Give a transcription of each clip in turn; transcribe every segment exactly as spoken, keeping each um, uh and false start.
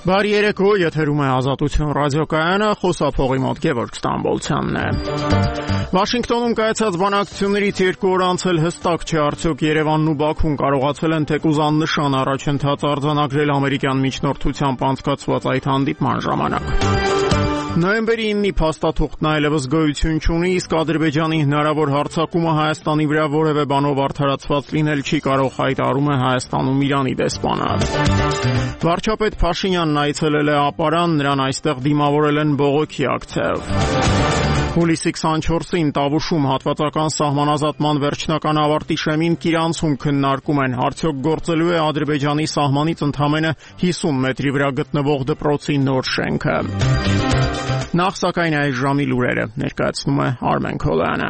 Բարի երեկո, եթերում է Ազատություն ռադիոկայանը, խոսափողի մոտ Գևորգ Ստամբոլցյանն է։ Վաշինգտոնում կայացած բանակցություններից երկու օր անցել հստակ չէ արդյոք Երևանն ու Բաքուն կարողացել են թեկուզ աննշան առաջընթաց արձանագրել ամերիկյան միջնորդությամբ անցկացված այդ հանդիպման ժամանակ։ Նոյեմբերի ինը փաստաթուղթն այլևս գոյություն չունի, իսկ Ադրբեջանի հնարավոր հարձակումը Հայաստանի վրա որևէ բանով արդարացված լինել չի կարող, հայտարարում է Հայաստանում Իրանի դեսպանը։ Վարչապետ Փաշինյանն այցելել է Ապարան, նրան այստեղ դիմավորել են բողոքի ակցիայով։ Հուլիսի քսանչորսին Տավուշում հատվածական սահմանազատման վերջնական ավարտի շեմին Կիրանցում քննարկում են, արդյոք գործելու է Ադրբեջանի սահմանից ընդամենը հիսուն մետրի վրա գտնվող դպրոցի նոր շենքը։ Նախ սակայն այս ժամի լուրերը ներկայացնում է Արմեն Քոլյանը։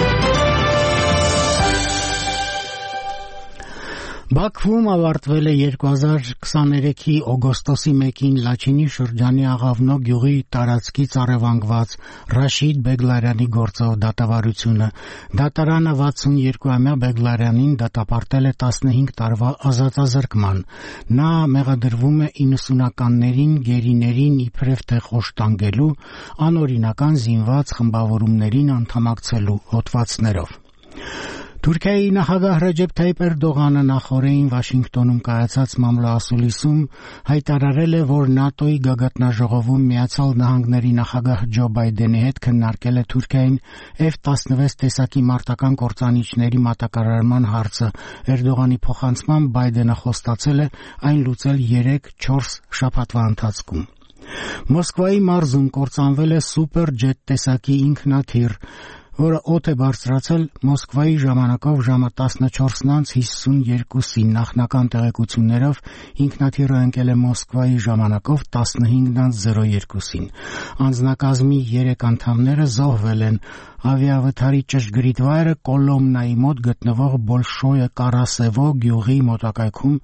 Բաքվում ավարտվել է երկու հազար քսաներեքի օգոստոսի մեկին Լաչինի շրջանի Աղավնո գյուղի տարածքից առևանգված Ռաշիդ Բեգլարյանի գործով դատավարությունը։ Դատարանը վաթսունյոթամյա Բեգլարյանին դատապարտել է տասնհինգ տարվա ազատազրկման։ Նա մեղադրվում է իննսունականներին գերիներին իբրև թե խոշտանգելու, անօրինական զինված խմբավորումներին անդամակցելու հոդվածներով։ Թուրքիայի նախագահ Ռեջեփ Թայիփ Էրդողանը նախօրեին Վաշինգտոնում կայացած մամլոասուլիսում հայտարարել է, որ ՆԱՏՕ-ի գագաթնաժողովում Միացյալ Նահանգների նախագահ Ջո Բայդենի հետ քննարկել է Թուրքիային Էֆ տասնվեց տեսակի մարտական կործանիչների մատակարարման հարցը։ Էրդողանի փոխանցմամբ Բայդենը խոստացել է այն լուծել երեք-չորս շաբաթվա ընթացքում։ Մոսկվայի մարզում կործանվել է սուպեր ջեթ տեսակի ինքնաթիռ, որը օդ է բարձրացել Մոսկվայի ժամանակով ժամը տասնչորսն անց հիսունյոթին, նախնական տեղեկություններով ինքնաթիռը ընկել է Մոսկվայի ժամանակով տասնհինգ անց զրո երկուսին։ Անձնակազմի երեք անդամները զոհվել են։ Ավիավթարի ճշգրիտ վայրը Կոլոմնայի մոտ գտնվող Բոլշոյե Կարասևո գյուղի մոտակայքում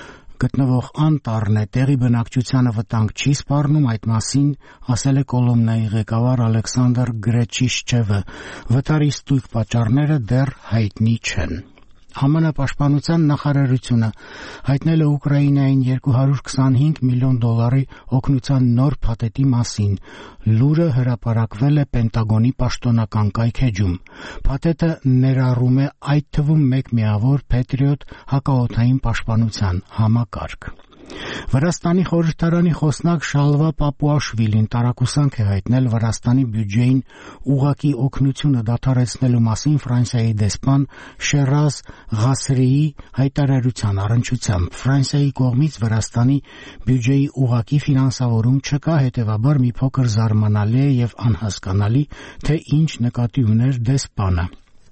գտնվող անտառն է, տեղի բնակչությանը վտանգ չի սպառնում, այդ մասին ասել է Կոլոմնայի ղեկավար Ալեքսանդր Գրեչիշչևը։ Վթարի ստույգ պատճառները դեռ հայտնի չեն։ Է Մը պաշտպանության նախարարությունը հայտնել է Ուկրաինային երկու հարյուր քսանհինգ միլիոն դոլարի օգնության նոր փաթեթի մասին։ Լուրը հրապարակվել է Պենտագոնի պաշտոնական կայքէջում։ Փաթեթը ներառում է այդ թվում մեկ միավոր Patriot հակաօդային պաշտպանության համակարգ։ Վրաստանի խորհրդարանի խոսնակ Շալվա Պապուաշվիլին տարակուսանք է հայտնել Վրաստանի բյուջեին ուղղակի օգնությունը դադարեցնելու մասին Ֆրանսիայի դեսպան Շերազ Ղասրիի հայտարարության առնչությամբ։ Ֆրանսիայի կողմից Վրաստանի բյուջեի ուղղակի ֆինանսավորում չկա, հետևաբար մի փոքր զարմանալի է եւ անհասկանալի, թե ինչ նկատի ուներ դեսպանը։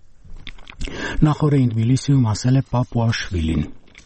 Նախորդին Թբիլիսիում ասել է Պապուաշվիլին։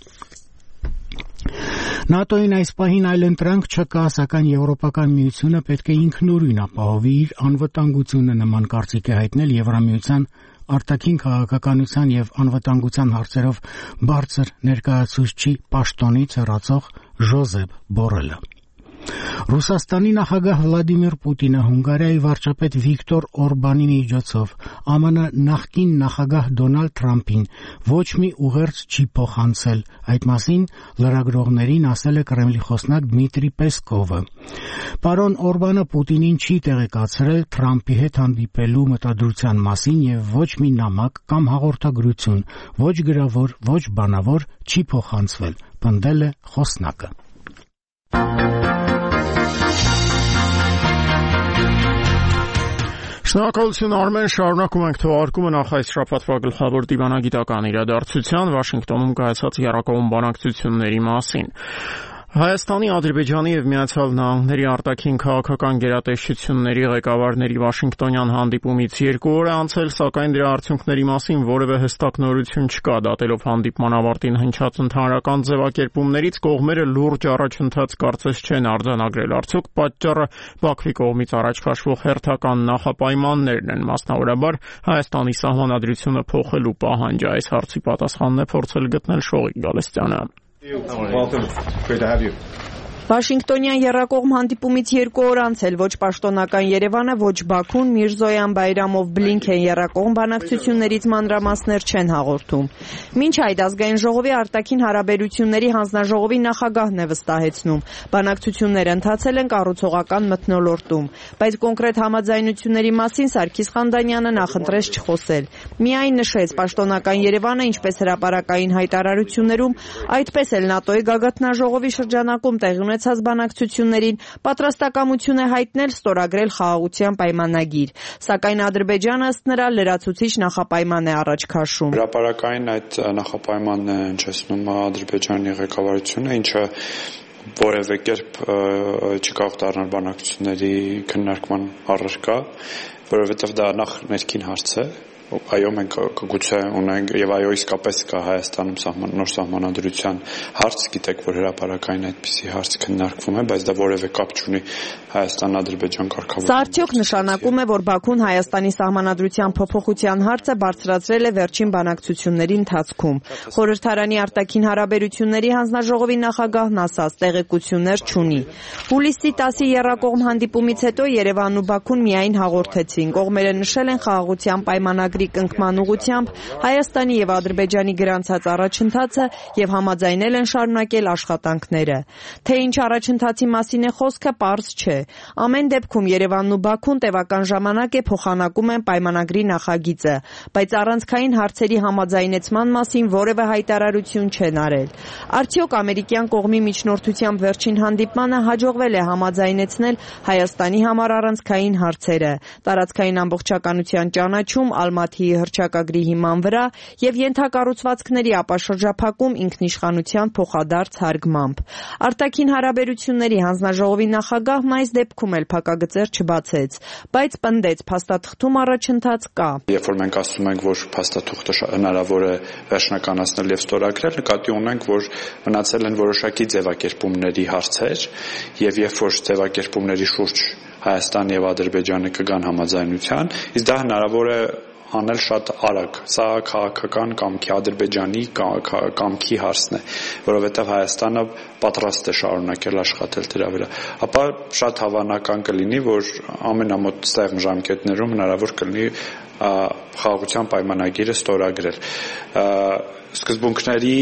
ՆԱՏՕ-ին այս պահին այլընտրանք չկա, սակայն Եվրոպական միությունը պետք է ինքնուրույն ապահովի իր անվտանգությունը, նման կարծիք է հայտնել Եվրամիության արտաքին քաղաքականության եւ անվտանգության հարցերով բարձր ներկայացուցչի պաշտոնից հեռացող Ժոզեփ Բորելը։ Ռուսաստանի նախագահ Վլադիմիր Պուտինը Հունգարիայի վարչապետ Վիկտոր Օրբանի միջոցով Է Մը նախկին նախագահ Դոնալդ Թրամփին ոչ մի ուղերձ չի փոխանցել։ Այդ մասին լրագրողներին ասել է Կրեմլի խոսնակ Դմիտրի Պեսկովը։ Պարոն Օրբանը Պուտինին չի տեղեկացրել Թրամփի հետ հանդիպելու մտադրության մասին եւ ոչ մի նամակ կամ հաղորդագրություն, ոչ գրավոր, ոչ բանավոր չի փոխանցվել, պնդել է խոսնակը։ Շնորհակալություն Արմեն, շարունակում ենք թողարկումը նախ այս շաբաթվա գլխավոր դիվանագիտական իրադարձության Վաշինգտոնում կայացած եռակողմ բանակցությունների մասին։ Հայաստանի, Ադրբեջանի եւ Միացյալ Նահանգների արտաքին քաղաքական գերատեսչությունների ղեկավարների Վաշինգտոնյան հանդիպումից երկու օր է անցել, սակայն դրա արդյունքների մասին որևէ հստակ նորություն չկա։ Դատելով հանդիպման ավարտին հնչած ընդհանրական ձևակերպումներից կողմերը լուրջ առաջընթաց կարծես չեն արձանագրել։ Արդյոք պատճառը Բաքվի կողմից առաջ քաշվող հերթական նախապայմաններն են, մասնավորաբար Հայաստանի սահմանադրությունը փոխելու պահանջը։ Այս հարցի պատասխանն է փորձել գտնել Շողիկ Գալստյանը։ Welcome. Great to have you. Վաշինգտոնյան եռակողմ հանդիպումից երկու օր անց էլ ոչ պաշտոնական Երևանը, ոչ Բաքուն Միրզոյան Բայրամով Բլինքեն եռակողմ բանակցություններից մանրամասներ չեն հաղորդում։ Մինչ այդ ազգային ժողովի արտաքին հարաբերությունների հանձնաժողովի նախագահն է վստահեցնում, բանակցությունները ընթացել են կառուցողական մթնոլորտում, բայց կոնկրետ համաձայնությունների մասին Սարգիս Խանդանյանը նախընտրեց չխոսել։ Միայն նշեց պաշտոնական Երևանը, ինչպես հրապարակային հայտարարություններում, այդպես էլ ՆԱՏՕ-ի գագաթնաժողովի շրջանակում տեղի ունեցած բանակցություններին պատրաստակամություն է հայտնել ստորագրել խաղաղության պայմանագիր, սակայն Ադրբեջանը ըստ նրա լրացուցիչ նախապայման է առաջ քաշում։ Հրապարակային այդ նախապայմանն է հնչեցնում Ադրբեջանի ղեկավարությունը, ինչը որևէ կերպ չի կարող դառնալ բանակցությունների քննարկման առարկա, որովհետև դա նախ ներքին հարց է։ Այո, մենք գուցե ունենք եւ այո իսկապես կա Հայաստանում նոր սահմանադրության հարց, գիտեք, որ հրապարակային այդպիսի հարց քննարկվում է, բայց դա որևէ կապ չունի Հայաստան-Ադրբեջան կարգավորման։ Սա արդյոք նշանակում է, որ Բաքուն Հայաստանի սահմանադրության փոփոխության հարցը բարձրացրել է վերջին բանակցությունների ընթացքում։ Խորհրդարանի արտաքին հարաբերությունների հանձնաժողովի նախագահն ասաց, տեղեկություններ չունի։ Հուլիսի տասի եռակողմ հանդիպումից հետո Երևանն ու Բաքուն միայն հաղորդեցին։ Կողմերը նշել են խաղաղության պայմանագրի կնքման ուղղությամբ Հայաստանի եւ Ադրբեջանի գրանցած առաջընթացը եւ համաձայնել են շարունակել աշխատանքները։ Թե ինչ առաջընթացի մասին է խոսքը, պարզ չէ։ Ամեն դեպքում Երևանն ու Բաքուն տևական ժամանակ է փոխանակում են պայմանագրի նախագիծը, բայց առանցքային հարցերի համաձայնեցման մասին որևէ հայտարարություն չեն արել։ Արդյոք ամերիկյան կողմի միջնորդությամբ վերջին հանդիպմանը հաջողվել է համաձայնեցնել Հայաստանի համար առանցքային հարցերը, տարածքային ամբողջականության ճանաչում Ալմաթիի հռչակագրի հիման վրա եւ ենթակառուցվածքների ապաշրջափակում ինքնիշխանության փոխադարձ հարգմամբ։ Արտաքին հարաբերությունների հանձնաժողովի նախագահն այս դեպքում էլ փակագծեր չբացեց, բայց պնդեց փաստաթղթում առաջընթաց կա։ Երբ որ մենք ասում ենք, որ փաստաթուղթը հնարավոր է վերջնականացնել եւ ստորագրել, նկատի ունենք, որ մնացել են որոշակի ձևակերպումների հարցեր եւ երբ որ ձևակերպումների շուրջ Հայաստան եւ Ադրբեջանը կգան համաձայնության, իսկ դա հնարավոր է անել շատ արագ։ Սա քաղաքական կամքի Ադրբեջանի կամքի հարցն է, որովհետև Հայաստանը պատրաստ է շարունակել աշխատել դրա վրա։ Ապա շատ հավանական կլինի, որ ամենամոտ ստեղմ ժամկետներում հնարավոր կլինի խաղաղության պայմանագիրը ստորագրել։ Սկզբունքների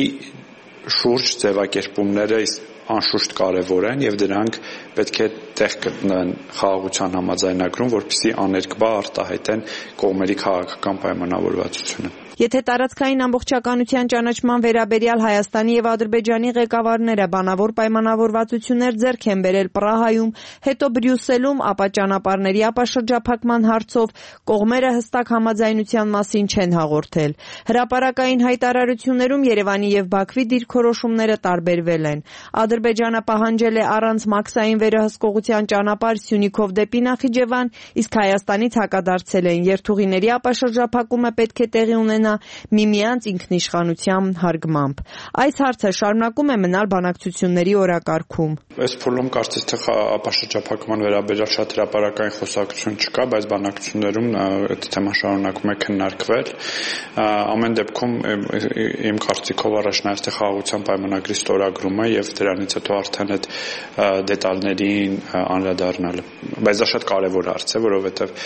շուրջ ձևակերպումները անշուշտ կարևոր են եւ դրանք պետք է տեղ գտնեն խաղաղության համաձայնագրում, որպեսզի աներկբա արտահայտեն կողմերի քաղաքական պայմանավորվածությունը։ Եթե տարածքային ամբողջականության ճանաչման վերաբերյալ Հայաստանի եւ Ադրբեջանի ղեկավարները բանավոր պայմանավորվածություններ ձեռք են բերել Պրահայում, հետո Բրյուսելում, ապա ճանապարհների ապաշրջափակման հարցով կողմերը հստակ համաձայնության մասին չեն հաղորդել։ Հրապարակային հայտարարություններում Երևանի եւ Բաքվի դիրքորոշումները տարբերվել են։ Ադրբեջանը պահանջել է առանց մաքսային վերահսկողության ճանապարհ Սյունիքով դեպի Նախիջևան, իսկ Հայաստանից հակադարձել են երթուղիների ապաշրջափակումը պետք է տեղի ունենա միմյանց ինքնիշխանության հարգմամբ։ Այս հարցը շարունակում է մնալ բանակցությունների օրակարգում։ Այս փուլում կարծես թե ապաշրջափակման վերաբերյալ շատ հրապարակային խոսակցություն չկա, բայց բանակցություններում այդ թեման շարունակում է քննարկվել։ Ամեն դեպքում իմ կարծիքով առաջնահերթ է խաղաղության պայմանագրի ստորագրումը եւ դրանից հետո արդեն այդ դետալներին անդրադառնալը։ Բայց դա շատ կարևոր հարց է, որովհետեւ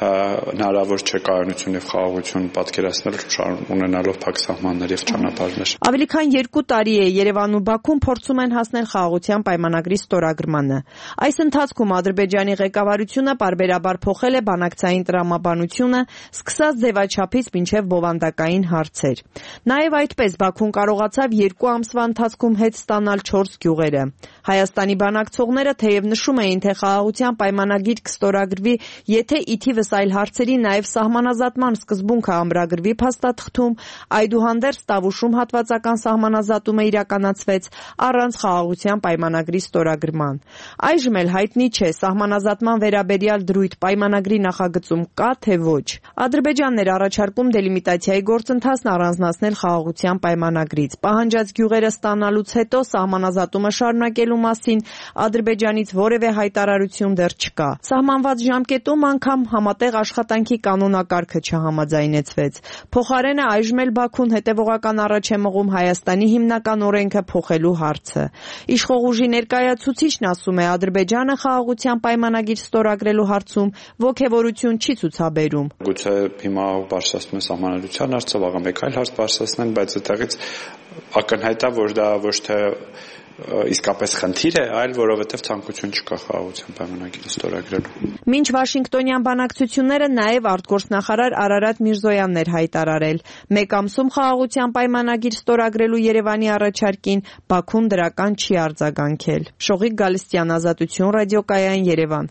հնարավոր չէ կայունություն եւ խաղաղություն պատկերացնել ունենալով փակ սահմաններ եւ ճանապարհներ։ Ավելի քան երկու տարի է Երևանն ու Բաքուն փորձում են հասնել խաղաղության պայմանագրի ստորագրմանը։ Այս ընթացքում Ադրբեջանի ղեկավարությունը պարբերաբար փոխել է բանակցային տրամաբանությունը, սկսած ձևաչափից մինչև բովանդակային հարցեր։ Նաեւ այդպես Բաքուն կարողացավ երկու ամսվա ընթացքում հետ ստանալ չորս գյուղերը։ Հայաստանի բանակցողները թեև նշում էին, թե խաղաղության պայմանագիր կստորագրվի, եթե ի թիվս այլ հարցերի նաեւ սահմանազատման սկզբունքը ամրագրվի փաստաթղթում, այդուհանդերձ Տավուշում հատվածական սահմանազատումը իրականացվեց առանց խաղաղության պայմանագրի ստորագրման։ Այժմ էլ հայտնի չէ սահմանազատման վերաբերյալ դրույթ պայմանագրի նախագծում կա թե ոչ։ Ադրբեջանն էր առաջարկում դելիմիտացիայի գործընթացն առանձնացնել խաղաղության պայմանագրից։ Պահանջած գյուղերը ստանալուց հետո սահմանազատումը շարունակելու մասին Ադրբեջանից որևէ հայտարարություն դեռ չկա։ Սահմանված ժամկետում անգամ համատեղ աշխատանքի կանոնակարգը չհամաձայնեցվեց։ Փոխարենը այժմ էլ Բաքուն հետևողական առաջ է մղում Հայաստանի հիմնական օրենքը փոխելու հարցը։ Իշխող ուժի ներկայացուցիչ ներկայացուցիչն ասում է, Ադրբեջանը խաղաղության պայմանագիր ստորագրելու հարցում ոգևորություն չի ցուցաբերում։ Գուցե հիմա բարձրացնում են սահմանադրության հարցը, վաղը մեկ այլ հարց բարձրացնեն, բայց այդտեղից ակնհայտ է, որ դա ոչ թե իսկապես խնդիր է, այլ որովհետև ցանկություն չկա խաղաղության պայմանագիրը ստորագրելու։ Մինչ Վաշինգտոնյան բանակցությունները նաև արտգործնախարար Արարատ Միրզոյանն էր հայտարարել։ Մեկ ամսում խաղաղության պայմանագիր ստորագրելու Երևանի առաջարկին Բաքուն դրական չի արձագանքել։ Շողիկ Գալստյան, Ազատություն ռադիոկայան, Երևան։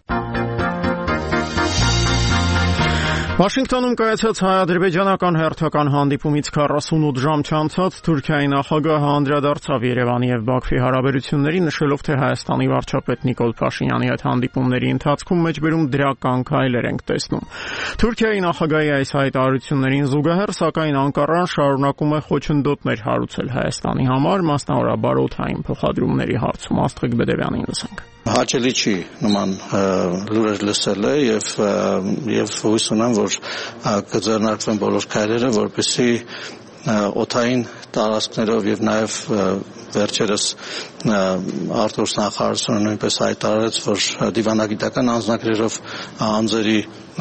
Վաշինգտոնում կայացած հայ-ադրբեջանական հերթական հանդիպումից քառասունութ ժամ չանցած Թուրքիայի նախագահը անդրադարձավ Երևանի եւ Բաքվի հարաբերություններին, նշելով, թե Հայաստանի վարչապետ Նիկոլ Փաշինյանի հետ հանդիպումների ընթացքում մեջբերում դրական քայլեր ենք տեսնում։ Թուրքիայի նախագահի այս հայտարարություններին զուգահեռ, սակայն Անկարան շարունակում է խոչընդոտներ հարուցել Հայաստանի համար, մասնավորաբար օդային փոխադրումների հարցում։ Աստղիկ Բեդևյանին լսենք։ Հաճելի չի նման լուրեր լսելը եւ եւ հույս ունեմ, որ կձեռնարկվեն բոլոր քայլերը, որպեսզի օդային տարածքներով եւ նաեւ վերջերս արտգործնախարարությունը նույնպես հայտարարեց, որ դիվանագիտական անձնագրերով անձերի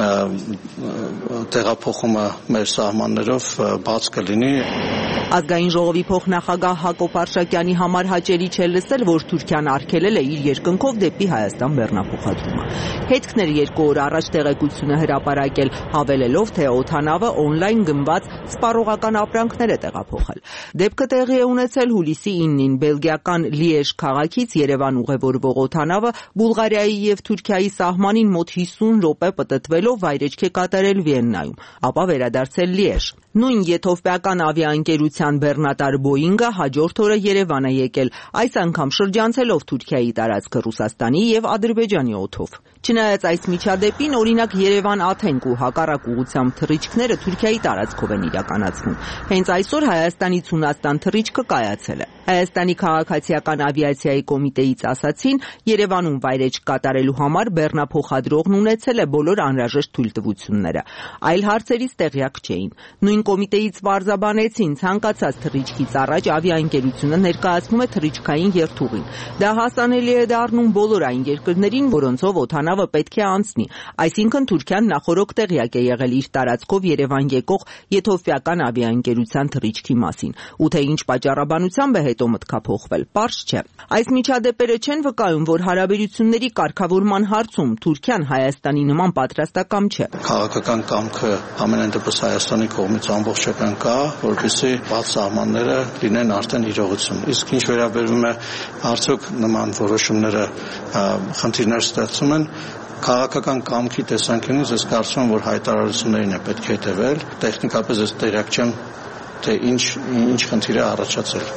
տեղափոխումը մեր սահմաններով բաց կլինի։ Ազգային ժողովի փոխնախագահ Հակոբ Արշակյանի համար հաճելի չէ լսել, որ Թուրքիան արգելել է իր երկնքով դեպի Հայաստան բեռնափոխադրումը։ Հետքներ երկու օր առաջ տեղեկությունը հրապարակել, հավելելով, թե օդանավը օնլայն գնված սպառողական ապրանքներ է տեղափոխել։ Դեպքը տեղի է ունեցել հուլիսի իննին բելգիական Լիեժ քաղաքից Երևան ուղևորվող օդանավը Բուլղարիայի եւ Թուրքիայի սահմանին մոտ հիսուն րոպե պտտվելով վայրեջք է կատարել Վիեննայում, ապա վերադարձել Լիեժ։ Նույն եթովպիական ավիաընկերության բեռնատար Boeing-ը հաջորդ օրը Երևան է եկել, այս անգամ շրջանցելով Թուրքիայի տարածքը Ռուսաստանի եւ Ադրբեջանի օդով։ Չնայած այս միջադեպին, օրինակ Երևան-Աթենք ու հակառակ ուղղությամբ թռիչքները Թուրքիայի տարածքով են իրականացվում։ Հենց այսօր Հայաստանից Հունաստան թռիչքը կայացել է։ Հայաստանի քաղաքացիական ավիացիայի կոմիտեից ասացին, Երևանում վայրեջք կատարելու համար բեռնափոխադրողն ունեցել է բոլոր անհրաժեշտ թույլտվությունները։ Այլ հարցերից տեղյակ չէին։ Նույն կոմիտեից պարզաբանեցին, ցանկացած թռիչքից առաջ ավիաընկերությունը ներկայացնում է թռիչքային երթուղին։ Դա հասանելի է դառնում բոլոր այն երկրներին, որոնցով օդանավը պետք է անցնի։ Այսինքն Թուրքիան նախորոք տեղյակ է եղել իր տարածքով Երևան եկող եթովպիական ավիաընկերության թռիչքի մասին։ Ու թե ինչ պատճառաբանությամբ է հետո մտքափոխվել, պարզ չէ։ Այս միջադեպերը չեն վկայում, որ հարաբերությունների կարգավորման հարցում Թուրքիան Հայաստանի նման պատրաստակամ չէ։ Քաղաքական կամքը ամենայն դեպս Հայաստանի կողմից ամբողջական կա, որպեսզի բաց սահմանները լինեն արդեն իրողություն։ Իսկ ինչ վերաբերում է արդյոք նման որոշումները խնդիրներ ստեղծում են, քաղաքական կամքի տեսանկյունից ես կարծում եմ, որ հայտարարություններին է պետք է հետևել, տեխնիկապես ես տեղյակ չեմ, թե ինչ ինչ խնդիր է առաջացել։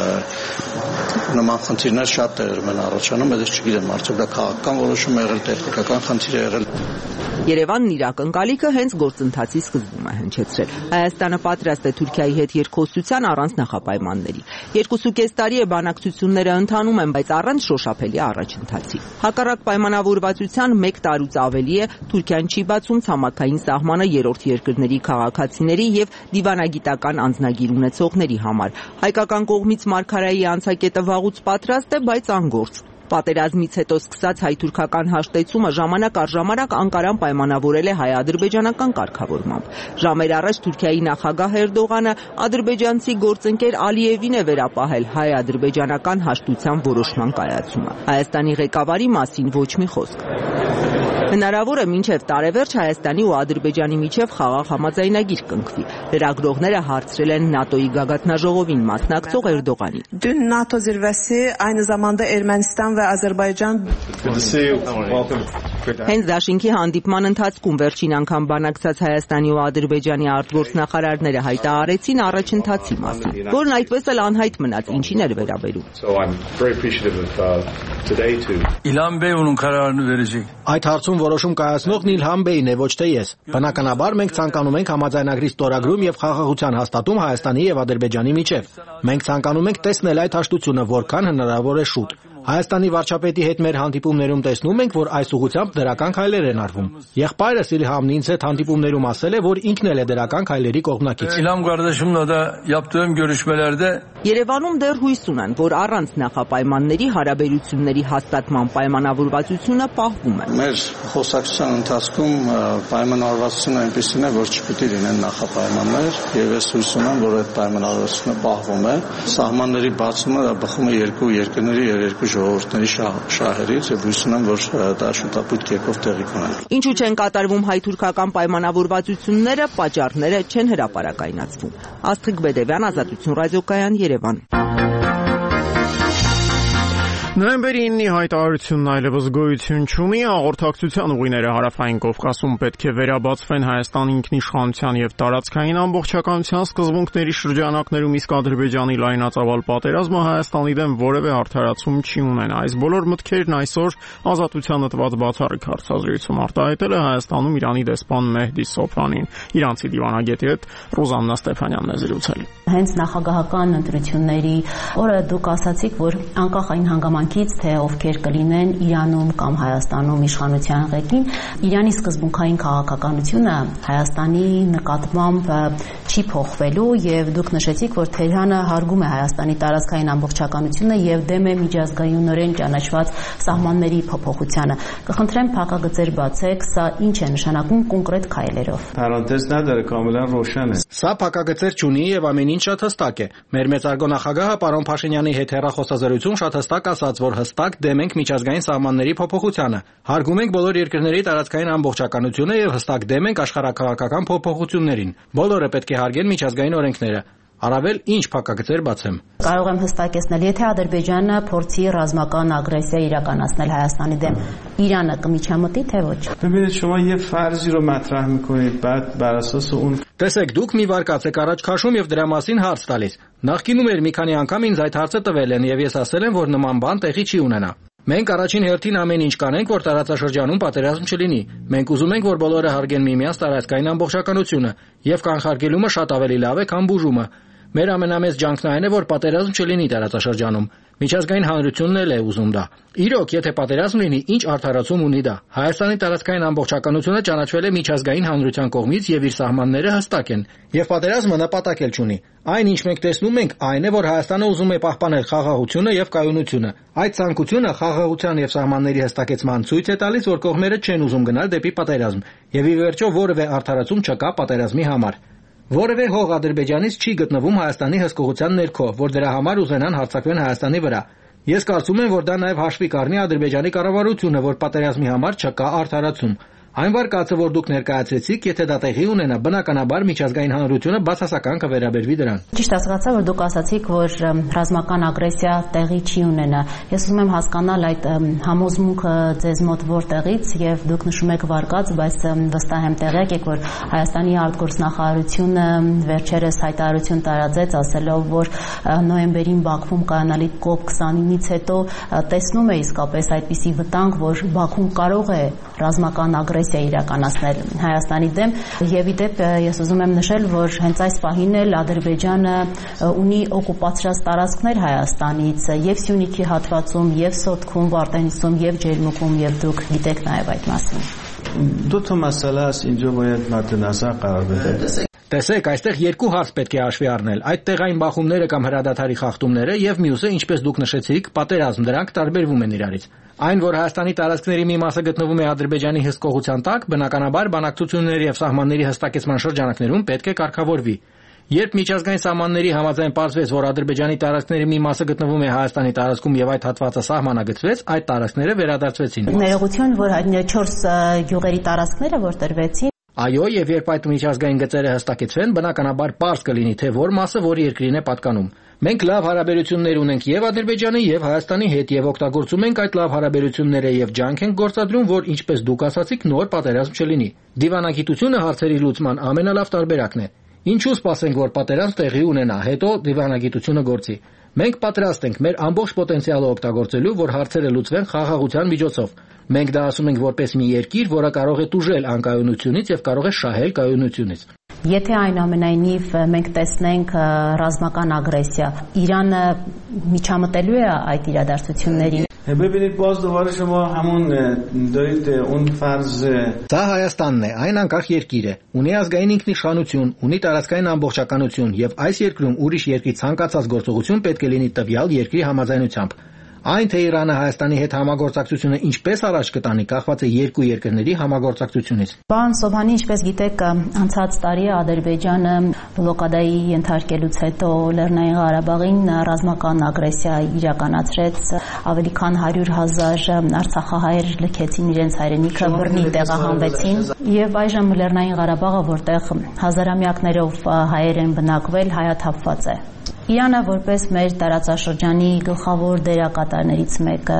Նման խնդիրներ շատ տեղերում են առաջանում, ես չգիտեմ, արդյոք դա քաղաքական որոշում է եղել, տեխնիկական խնդիր է եղել։ Երևանն իր ակնկալիքը հենց գործընթացի սկզբում է հնչեցրել։ Հայաստանը պատրաստ է Թուրքիայի հետ երկխոսության առանց նախապայմանների։ Երկուսուկես տարի է բանակցությունները ընթանում են, բայց առանց շոշափելի առաջընթացի։ Հակառակ պայմանավորվածության մեկ տարուց ավելի է Թուրքիան չի բացում ցամաքային սահմանը երրորդ երկրների քաղաքացիների եւ դիվանագիտական անձնագիր ունեցողների համար։ Հայկական կողմից մարգարայի անցակետը վաղուց պատրաստ է, բայց անգործ։ Պատերազմից հետո սկսած հայ-թուրքական հաշտեցումը ժամանակ առ ժամանակ Անկարան պայմանավորել է հայ-ադրբեջանական կարգավորմամբ։ Ժամեր առաջ Թուրքիայի նախագահ Էրդողանը ադրբեջանցի գործընկեր Ալիևին է վերապահել հայ-ադրբեջանական հաշտության որոշման կայացումը։ Հայաստանի ղեկավարի մասին ոչ մի խոսք։ Հնարավոր է մինչև տարեվերջ Հայաստանի ու Ադրբեջանի միջև խաղաղ համաձայնագիր կնքվի։ Լրագրողները հարցրել են ՆԱՏՕ-ի գագաթնաժողովին մասնակցող Էրդողանին։ Dün NATO zirvesi aynı zamanda Ermenistan ve Azerbaycan Հենց Դաշինքի հանդիպման ընթացքում վերջին անգամ բանակցած Հայաստանի ու Ադրբեջանի արտգործնախարարները հայտարարեցին առաջընթացի մասին, որն այդպես էլ անհայտ մնաց, ինչին էր վերաբերում։ İlhan Bey onun kararını verecek. Այդ հարցում որոշում կայացնողն Իլհամ Բեյն է, ոչ թե ես։ Բնականաբար մենք ցանկանում ենք համաձայնագրի ստորագրում եւ խաղաղության հաստատում Հայաստանի եւ Ադրբեջանի միջեւ։ Մենք ցանկանում ենք տեսնել այդ հաշտությունը որքան հնարավոր է շուտ։ Հայաստանի վարչապետի հետ մեր հանդիպումներում տեսնում ենք, որ այս ուղղությամբ դրական քայլեր են արվում։ Եղբայրս Իլհամն ինձ հետ հանդիպումներում ասել է, որ ինքն էլ է դրական քայլերի կողմնակից։ İlham kardeşimle de yaptığım görüşmelerde Երևանում դեռ հույս ունեն, որ առանց նախապայմանների հարաբերությունների հաստատման պայմանավորվածությունը պահվում է։ Մեր խոսակցության ընթացքում պայմանավորվածությունը այնպեսին է, որ չպետք է լինեն նախապայմաններ, եւ ես հույս ունեմ, որ այդ պայմանավորվածությունը պահվում է։ Սահմանների բացումը դա բխում է երկու երկրների եւ երկու ժողովուրդների շահերից եւ հույս ունեմ, որ դա շուտապույտ կերպով տեղի կունենա։ Ինչու չեն կատարվում հայ-թուրքական պայմանավորվածությունները, պատճառները չեն հրապարակայնացվում։ Աստղիկ Բեդևյան, Ազատություն ռադիոկայան, Երևան։ Նոյեմբերի ինը հայտարարությունն այլևս գոյություն չունի, հաղորդակցության ուղիները Հարավային Կովկասում պետք է վերաբացվեն Հայաստանի ինքնիշխանության եւ տարածքային ամբողջականության սկզբունքների շրջանակներում, իսկ Ադրբեջանի լայնածավալ պատերազմը Հայաստանի դեմ որևէ արդարացում չի ունենա։ Այս բոլոր մտքերն այսօր Ազատության ըտված բացառիկ հարցազրույցում արտահայտել է Հայաստանում Իրանի դեսպան Մեհդի Սոֆրանին։ Իրանցի դիվանագետի հետ Ռոզաննա Ստեփանյանն է զրուցել։ Հենց նախագահական ընտրությունների օրը դուք ասացիք, որ անկախ այն հանգամանքից, թե ովքեր կլինեն Իրանում կամ Հայաստանում իշխանության ղեկին, Իրանի սկզբունքային քաղաքականությունը Հայաստանի նկատմամբ չի փոխվելու եւ դուք նշեցիք, որ Թեհրանը հարգում է Հայաստանի տարածքային ամբողջականությունը եւ դեմ է միջազգայինորեն ճանաչված սահմանների փոփոխությանը։ Կխնդրեմ փակագծեր բացեք, սա ինչ է նշանակում կոնկրետ քայլերով։ Parantes نداره کاملا روشنه. Սա փակագծեր չունի եւ ամեն ինչ շատ հստակ է։ Մեր մեծարգո նախագահը պարոն Փաշինյանի հետ հեռախոսազրույցում շատ հստակ ասաց, որ հստակ դեմ ենք միջազգային սահմանների փոփոխությանը։ Հարգում ենք բոլոր երկրների տարածքային ամբողջականությունը եւ հստակ դեմ ենք աշխարհաքաղաքական փոփոխություններին։ Բոլորը պետք է հարգեն միջազգային օրենքները։ Առավել ինչ փակագծեր բացեմ։ Կարող եմ հստակեցնել, եթե Ադրբեջանը փորձի ռազմական ագրեսիա իրականացնել Հայաստանի դեմ, Իրանը կմիջամտի թե ոչ։ ببینید شما یه فرضی رو مطرح میکنید بعد بر اساس اون Տեսեք, դուք մի վարկած եք առաջ քաշում եւ դրա մասին հարց տալիս։ Նախկինում էր մի քանի անգամ ինձ այդ հարցը տվել են եւ ես ասել եմ, որ նման բան տեղի չի ունենա։ Մենք առաջին հերթին ամեն ինչ կանենք, որ տարածաշրջանում պատերազմ չլինի։ Մենք ուզում ենք, որ բոլորը հարգեն միմյանց տարածքային ամբողջականությունը եւ կանխարգելումը շատ ավելի լավ է, քան բուժումը։ Մեր ամենամեծ ջանքն այն է, որ պատերազմ չլինի տարածաշրջանում։ Միջազգային հանրությունն էլ է ուզում դա։ Իրոք, եթե պատերազմ լինի, ինչ արդարացում ունի դա։ Հայաստանի տարածքային ամբողջականությունը ճանաչվել է միջազգային հանրության կողմից եւ իր սահմանները հստակ են։ Եվ պատերազմը նպատակ էլ չունի։ Այն, ինչ մենք տեսնում ենք, այն է, որ Հայաստանը ուզում է պահպանել խաղաղությունը եւ կայունությունը։ Այդ ցանկությունը խաղաղության եւ սահմանների հստակեցման ցույց է տալիս, որ կողմերը չեն ուզում գնալ դեպի պատերազմ։ Եվ ի վերջո որևէ արդարացում չկա պատերազմի համար։ Որևէ հող Ադրբեջանից չի գտնվում Հայաստանի հսկողության ներքո, որ դրա համար ուզենան հարձակվեն Հայաստանի վրա։ Ես կարծում եմ, որ դա նաև հաշվի կառնի Ադրբեջանի կառավարությունը, որ պատերազմի համար չկա արդարացում։ Այն վարկածը, որ դուք ներկայացրեցիք, եթե դա տեղի ունենա, բնականաբար միջազգային հանրությունը բացասական կվերաբերվի դրան։ Ճիշտ ասացա, որ դուք ասացիք, որ ռազմական ագրեսիա տեղի չի ունենա։ Ես ուզում եմ հասկանալ այդ համոզմունքը ձեզ մոտ որտեղից եւ դուք նշում եք վարկած, բայց վստահ եմ տեղյակ եք, որ Հայաստանի արտգործնախարարությունը վերջերս հայտարարություն տարածեց, ասելով, որ նոյեմբերին Բաքվում կայանալիք կոպ քսանինից հետո տեսնում է իսկապես այդպիսի վտանգ, որ Բաքուն կարող է ռազմական ագրեսիա իրականացնել Հայաստանի դեմ եւ ի դեպ ես ուզում եմ նշել, որ հենց այս պահին էլ Ադրբեջանը ունի օկուպացրած տարածքներ Հայաստանից եւ Սյունիքի հատվածում, եւ Սոտքում, Վարդենիսում, եւ Ջերմուկում, եւ դուք գիտեք նաեւ այդ մասին։ دو تا مسئله است اینجا باید مد نظر قرار بده. Տեսեք, այստեղ երկու հարց պետք է հաշվի առնել։ Այդ տեղային բախումները կամ հրադադարի խախտումները եւ մյուսը, ինչպես դուք նշեցիք, պատերազմ, դրանք տարբերվում են իրարից։ Այն, որ Հայաստանի տարածքների մի մասը գտնվում է Ադրբեջանի հսկողության տակ, բնականաբար բանակցությունների եւ սահմանների հստակեցման շրջանակներում պետք է կարգավորվի։ Երբ միջազգային սահմանների համաձայն պարզվեց, որ Ադրբեջանի տարածքների մի մասը գտնվում է Հայաստանի տարածքում եւ այդ հատվածը սահմանագծվեց, այդ տարածքները վերադարձվեցին։ Ներողություն, որ այդ չորս գյուղերի տարածքները որ տրվեցին։ Այո, եւ երբ այդ միջազգային գծերը հստակեցվեն, բնականաբար պարզ կլինի, թե որ մասը որ երկրին է պատկանում։ Մենք լավ հարաբերություններ ունենք եւ Ադրբեջանի եւ Հայաստանի հետ եւ օգտագործում ենք այդ լավ հարաբերությունները եւ ջանք ենք գործադրում, որ ինչպես դուք ասացիք, նոր պատերազմ չլինի։ Դիվանագիտությունը հարցերի լուծման ամենալավ տարբերակն է։ Ինչու սպասենք, որ պատերազմ տեղի ունենա, հետո դիվանագիտությունը գործի։ Մենք պատրաստ ենք մեր ամբողջ պոտենցիալը օգտագործելու, որ հարցերը լուծվեն խաղաղության միջոցով։ Մենք դա ասում ենք որպես մի երկիր, որը կարող է տուժել անկայունությունից եւ կարող է շահել կայունությունից։ Եթե այնուամենայնիվ մենք տեսնենք ռազմական ագրեսիա, Իրանը միջամտելու է այդ իրադարձություններին։ ببینید باز دوباره شما همون دارید اون فرض Դա Հայաստանն է, այն անկախ երկիր է, ունի ազգային ինքնիշխանություն, ունի տարածքային ամբողջականություն եւ այս երկրում ուրիշ երկրի ցանկացած գործողություն պետք է լինի տվյալ երկրի համաձայնությամբ։ Այն թե Իրանը Հայաստանի հետ համագործակցությունը ինչպես առաջ կտանի, կախված է երկու երկրների համագործակցությունից։ Պարոն Սոբհանի, ինչպես գիտեք, անցած տարի Ադրբեջանը բլոկադայի ենթարկելուց հետո Լեռնային Ղարաբաղին ռազմական ագրեսիա իրականացրեց, ավելի քան հարյուր հազար արցախահայեր լքեցին իրենց հայրենիքը, բռնի տեղահանվեցին, եւ այժմ Լեռնային Ղարաբաղը, որտեղ հազարամյակներով հայեր են բնակվել, հայաթափված է։ Իրանը որպես մեր տարածաշրջանի գլխավոր դերակատարներից մեկը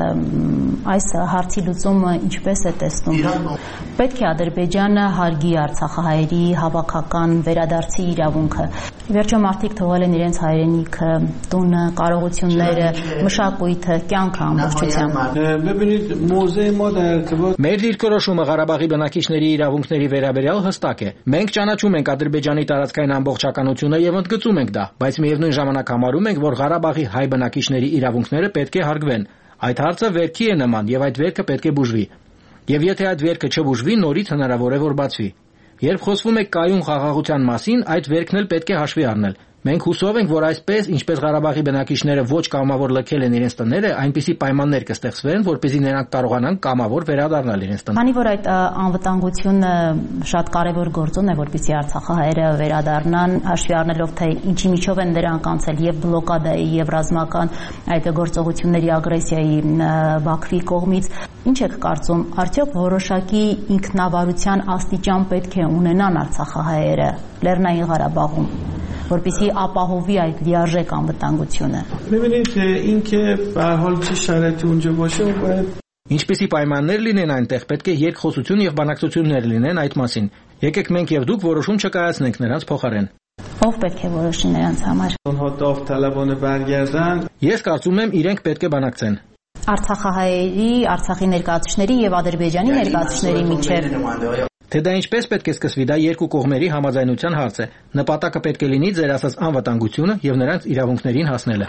այս հարցի լուծումը ինչպես է տեսնում։ Պետք է Ադրբեջանը հարգի արցախահայերի հավաքական վերադարձի իրավունքը։ Վերջում մարդիկ թողել են իրենց հայրենիքը, տունը, կարողությունները, մշակույթը, կյանքը ամբողջությամբ։ Բբինիդ մոզեի մոդ Մեր դիրքորոշումը Ղարաբաղի բնակիչների իրավունքների վերաբերյալ հստակ է։ Մենք ճանաչում ենք Ադրբեջանի տարածքային ամբողջականությունը եւ ընդգծում ենք դա, բայց միևնույն ժամանակ համարում ենք, որ Ղարաբաղի հայ բնակիչների իրավունքները պետք է հարգվեն։ Այդ հարցը վերքի է նման եւ այդ վերքը պետք է բուժվի։ Եվ եթե այդ վերքը չբուժվի, նորից հնարավոր է որ բացվի։ Երբ խոսվում է կայուն խաղաղության մասին, այդ վերքն էլ պետք է հաշվի առնել։ Մենք հուսով ենք, որ այսպես, ինչպես Ղարաբաղի բնակիչները ոչ կամավոր լքել են իրենց տները, այնպիսի պայմաններ կստեղծվեն, որպեսզի նրանք կարողանան կամավոր վերադառնալ իրենց տները։ Քանի որ այդ անվտանգությունը շատ կարևոր գործոն է, որպեսզի արցախահայերը վերադառնան, հաշվի առնելով թե ինչի միջով են նրանք անցել եւ բլոկադայի եւ ռազմական այդ գործողությունների ագրեսիայի Բաքվի կողմից, ինչ եք կարծում, արդյոք որոշակի ինքնավարության աստիճան պետք է ունենան արցախահայերը Լեռնային Ղարաբաղում, որպեսզի ապահովի այդ լիարժեք անվտանգությունը։ ببینید اینکه به هر حال چه شرایطی اونجا باشه باید Ինչպիսի պայմաններ լինեն այնտեղ, պետք է երկխոսություն եւ բանակցություններ լինեն այդ մասին։ Եկեք մենք եւ դուք որոշում չկայացնենք նրանց փոխարեն։ Ով պետք է որոշի նրանց համար։ اونها داوطلبانه برگردن Ես կարծում եմ իրենք պետք է բանակցեն։ Արցախահայերի, Արցախի ներկայացուցիչների եւ Ադրբեջանի ներկայացուցիչների միջև Թե դա ինչպես պետք է սկսվի, դա երկու կողմերի համաձայնության հարց է։ Նպատակը պետք է լինի ձեր ասած անվտանգությունը եւ նրանց իրավունքներին հասնելը։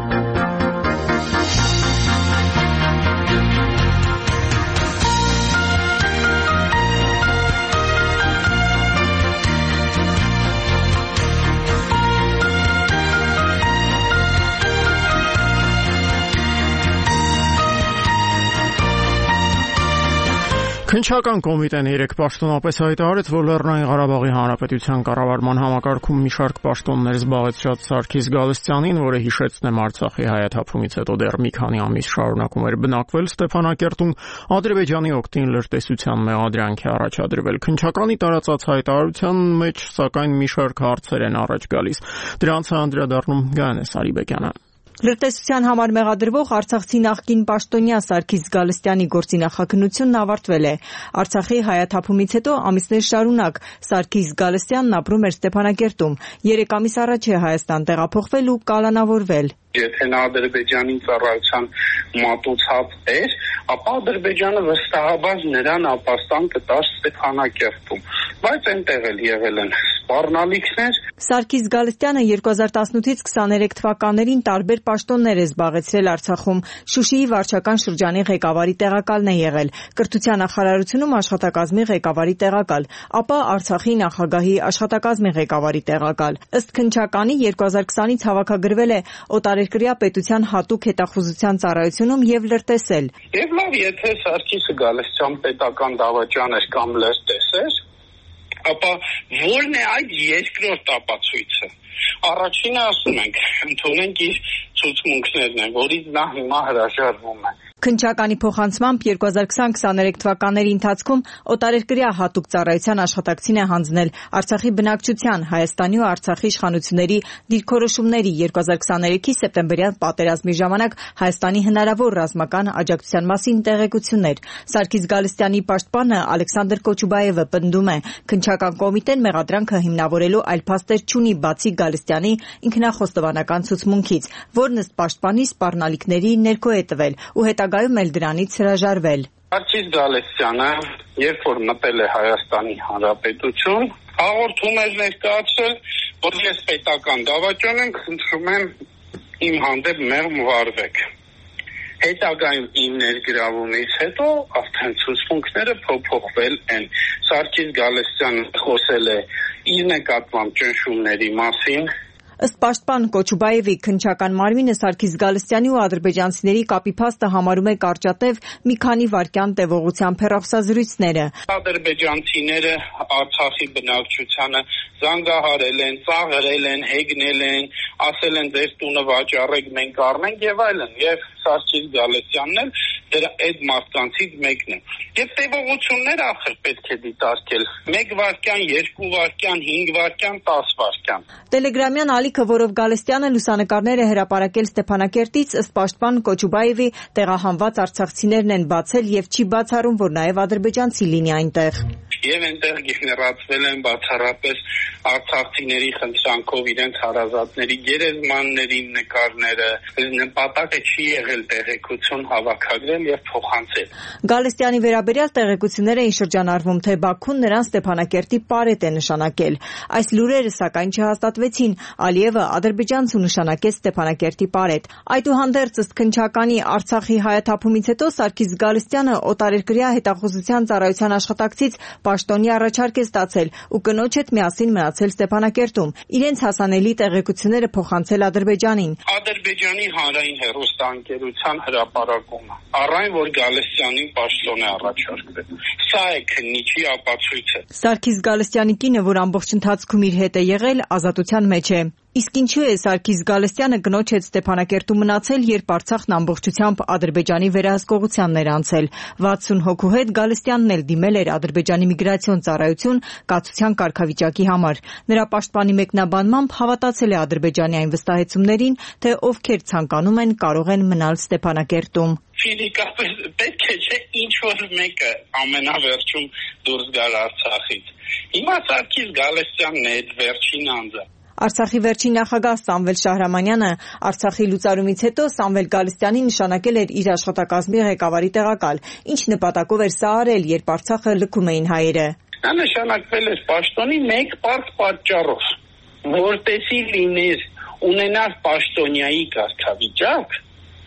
Քննչական կոմիտեն երեք պաշտոնապես հայտարարեց, որ Լեռնային Ղարաբաղի Հանրապետության կառավարման համակարգում մի շարք պաշտոններ զբաղեցրած Սարգիս Գալստյանին, որը հիշեցնեմ Արցախի հայաթափումից հետո դեռ մի քանի ամիս շարունակում էր բնակվել Ստեփանակերտում, Ադրբեջանի օգտին լրտեսության մեղադրանք է առաջադրվել։ Քննչականի տարածած հայտարարության մեջ, սակայն մի շարք հարցեր են առաջ գալիս։ Դրանց է անդրադառնում Գայանե Սարիբեկյանը։ Լրտեսության համար մեղադրվող Արցախցի նախկին պաշտոնյա Սարգիս Գալստյանի գործի նախաքննությունն ավարտվել է։ Արցախի հայաթափումից հետո ամիսներ շարունակ Սարգիս Գալստյանն ապրում էր Ստեփանակերտում։ Երեք ամիս առաջ է Հայաստան տեղափոխվել ու կալանավորվել։ Եթե նա Ադրբեջանի ծառայության մատուցած էր, ապա Ադրբեջանը վստահաբար նրան ապաստան կտար Ստեփանակերտում, բայց այնտեղ էլ եղել են սպառնալիքներ։ Սարգիս Գալստյանը երկու հազար տասնութից քսաներեք թվականներին տարբեր պաշտոններ է զբաղեցրել Արցախում։ Շուշիի վարչական շրջանի ղեկավարի տեղակալն է եղել, կրթության նախարարությունում աշխատակազմի ղեկավարի տեղակալ, ապա Արցախի նախագահի աշխատակազմի ղեկավարի տեղակալ։ Ըստ քննչականի երկու հազար քսանից հավաքագրվել է օտարերկրյա պետության հատուկ հետախուզության ծառայությունում եւ լրտեսել։ Եվ լավ, եթե Սարգիսը Գալստյան պետական դավաճան էր կամ լրտես էր, ապա ո՞րն է այդ երկրորդ ապացույցը։ Առաջինը ասում ենք, ընդունենք իր ցուցմունքներն են, որից նա հիմա հրաժարվում է։ Քննչականի փոխանցմամբ երկու հազար քսան քսաներեք թվականների ընթացքում օտարերկրյա հատուկ ծառայության աշխատակցին է հանձնել Արցախի բնակչության, Հայաստանի ու Արցախի իշխանությունների դիրքորոշումների երկու հազար քսաներեքի սեպտեմբերյան պատերազմի ժամանակ Հայաստանի հնարավոր ռազմական աջակցության մասին տեղեկություններ։ Սարգիս Գալստյանի պաշտպանը Ալեքսանդր Կոչուբաևը պնդում է, քննչական կոմիտեն մեղադրանքը հիմնավորելու այլ փաստեր չունի բացի Գալստյանի ինքնախոստովանական ցուցմունքից, որն ըստ պաշտպանի սպառնալիքների ներքո է տվել ու հետագայում էլ դրանից հրաժարվել։ Սարգիս Գալստյանը, երբ որ մտել է Հայաստանի Հանրապետություն, հաղորդում էր ներկայացրել, որ ես պետական դավաճան եմ, խնդրում եմ իմ հանդեպ մեղմ վարվեք։ հետագայում իմ ներգրավումից հետո արդեն ցուցմունքները փոփոխվել են։ Սարգիս Գալստյանը խոսել է իր նկատմամբ ճնշումների մասին։ Ըստ պաշտպան Կոչուբաևի քննչական մարմինը Սարգիս Գալստյանի ու ադրբեջանցիների կապի փաստը համարում է կարճատև մի քանի վայրկյան տևողությամբ հեռախոսազրույցները։ Ադրբեջանցիները Արցախի բնակչությանը զանգահարել են, ծաղրել են, հեգնել են, ասել են ձեր տունը վաճառեք, մենք առնենք եւ այլն, եւ Սարգիս Գալստյանն էլ դրա այդ մարդկանցից մեկն է։ Եվ տևողությունները ախր պետք է դիտարկել։ մեկ վայրկյան, երկու վայրկյան, հինգ վայրկյան, տասը վայրկյան։ Տելեգրամյան ալիքը, որով Գալստյանը լուսանկարներ է հրապարակել Ստեփանակերտից, ըստ պաշտպան Կոչուբաևի, տեղահանված արցախցիներն են բացել եւ չի բացառում, որ նաեւ ադրբեջանցի լինի այնտեղ։ Եվ այնտեղ գեներացվել են բացառապես արցախցիների խնդրանքով իրենց հարազատների գերեզմանների նկարները, նպատակը չի եղել տեղեկություն հավաքագրել եւ փոխանցել։ Գալստյանի վերաբերյալ տեղեկություններ էին շրջանառվում, թե Բաքուն նրան Ստեփանակերտի պարետ է նշանակել։ Այս լուրերը սակայն չհաստատվեցին։ Ալիևը ադրբեջանցու նշանակեց Ստեփանակերտի պարետ։ Այդուհանդերձ, ըստ քննչականի, Արցախի հայաթափումից հետո Սարգիս Գալստյանը օտարերկրյա հետախուզության ծառայության աշխատակցից պաշտոնի առաջարկ է ստացել ու կնոջ հետ միասին մնացել Ստեփանակերտում, իրենց հասանելի տեղեկությունները փոխանցել Ադրբեջանին։ Ադրբեջանի հանրային հեռուստաընկերության հրապարակումը, առայն որ Գալստյանին պաշտոն է առաջարկվել։ Սա է քննիչի ապացույցը։ Սարգիս Գալստյանի կինը, որ ամբողջ ընթացքում իր հետ է եղել, ազատության մեջ է։ Իսկ ինչու է Սարգիս Գալստյանը կնոջ հետ Ստեփանակերտում մնացել, երբ Արցախն ամբողջությամբ Ադրբեջանի վերահսկողությանն էր անցել։ վաթսուն հոգու հետ Գալստյանն էլ դիմել էր Ադրբեջանի միգրացիոն ծառայություն կացության կարգավիճակի համար։ Նրա պաշտպանի մեկնաբանմամբ հավատացել է Ադրբեջանի այն վստահեցումներին, թե ովքեր ցանկանում են, կարող են մնալ Ստեփանակերտում։ Ֆիզիկապես պետք է չէ ինչ որ մեկը ամենավերջում դուրս գար Արցախից։ Հիմա Սարգիս Գալստյանն է այդ վերջին անձը։ Արցախի վերջին նախագահ Սամվել Շահրամանյանը Արցախի լուծարումից հետո Սամվել Գալստյանին նշանակել էր իր աշխատակազմի ղեկավարի տեղակալ, ինչ նպատակով էր սա արել, երբ Արցախը լքում էին հայերը։ Նա նշանակվել էր պաշտոնի մեկ պարզ պատճառով, որտեսի լիներ ունենար պաշտոնյայի կարգավիճակ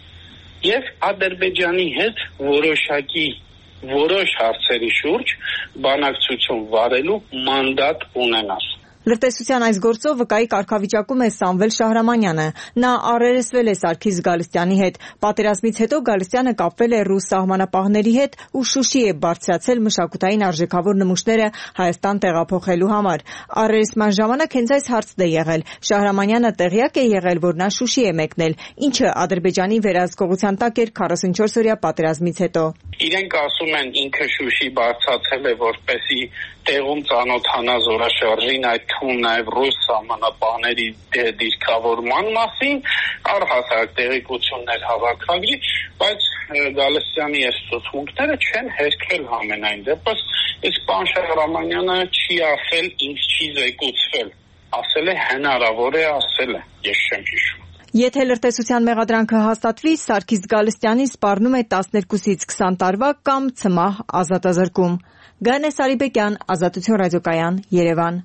եւ Ադրբեջանի հետ որոշակի որոշ հարցերի շուրջ բանակցություն վարելու մանդատ ունենար։ Լրտեսության այս գործով վկայի կարգավիճակում է Սամվել Շահրամանյանը։ Նա առերեսվել է Սարգիս Գալստյանի հետ։ Պատերազմից հետո Գալստյանը կապվել է ռուս սահմանապահների հետ ու Շուշի է բարձրացել մշակութային արժեքավոր նմուշները Հայաստան տեղափոխելու համար։ Առերեսման ժամանակ հենց այս հարցն է եղել։ Շահրամանյանը տեղյակ է եղել, որ նա Շուշի է մեկնել, ինչը Ադրբեջանի վերահսկողության տակ էր քառասունչորս-օրյա պատերազմից հետո։ Իրենք ասում են ինքը Շուշի բարձրացել է, որպեսի տեղում ծանոթանա զորաշարժին, այդ թվում նաև ռուս սահմանապահների դիրքավորման մասին, առհասարակ տեղեկություններ հավաքագրի, բայց Գալստյանի այս ցուցմունքները չեն հերքվել համենայն դեպս, իսկ պարոն Շահրամանյանը չի ասել, ինձ չի զեկուցվել, ասել է հնարավոր է, ասել է, ես չեմ հիշում։ Եթե լրտեսության մեղադրանքը հաստատվի, Սարգիս Գալստյանին սպառնում է տասներկուսից քսան տարվա կամ ցմահ ազատազրկում։ Գայանե Սարիբեկյան, Ազատություն ռադիոկայան, Երևան։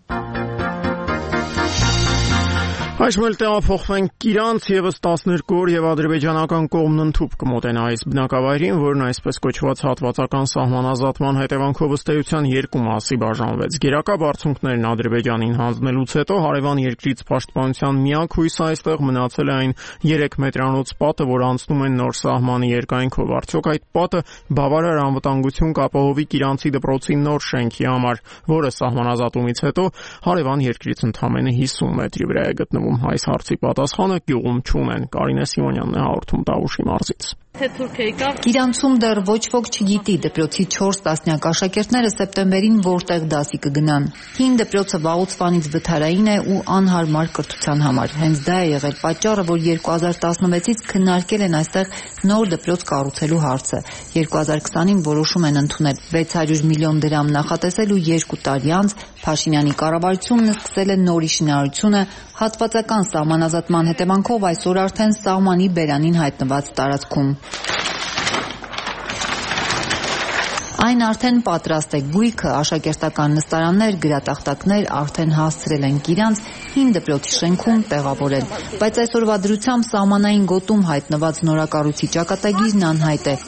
Այժմ էլ տեղափոխվենք Կիրանց, եւս տասներկու օր եւ ադրբեջանական կողմն ընդհուպ կմոտենա այս բնակավայրին, որն այսպես կոչված հատվածական սահմանազատման հետևանքով ըստ էության երկու մասի բաժանվեց։ Գերակա բարձունքներն Ադրբեջանին հանձնելուց հետո հարևան երկրից պաշտպանության միակ հույսը այստեղ մնացել է այն երեք մետրանոց պատը, որ անցնում են նոր սահմանի երկայնքով։ Արդյոք այդ պատը բավարար անվտանգություն կապահովի Կիրանցի դպրոցի նոր շենքի համար, որը սահմանազատումից հետո հարևան երկրից ընդամենը հիսուն մետրի վրա է գտնվում։ Այս հարցի պատասխանը գյուղում չունեն։ Կարինե Սիմոնյանն է հաղորդում Տավուշի մարզից։ Կիրանցում դեռ ոչ ոք չգիտի դպրոցի չորս տասնյակ աշակերտները սեպտեմբերին որտեղ դասի կգնան։ Հին դպրոցը վաղուց վանից վթարային է ու անհարմար կրթության համար։ Հենց դա է եղել պատճառը, որ երկու հազար տասնվեցից քննարկել են այստեղ նոր դպրոց կառուցելու հարցը։ երկու հազար քսանին որոշում են ընդունել վեց հարյուր միլիոն դրամ նախատեսել ու երկու տարի անց Փաշինյանի կառավարությունն սկսել է նորի շինարարությունը հատվածական սահմանազատման հետևանքով այսօր արդեն սահմանի բերանին հայտնված տարածքում։ Այն արդեն պատրաստ է, գույքը, աշակերտական նստարաններ, գրատախտակներ արդեն հասցրել են Կիրանց հին դպրոցի շենքում տեղավորել։ Բայց այսօրվա դրությամբ սահմանային գոտում հայտնված նորակառույցի ճակատագիրն անհայտ է։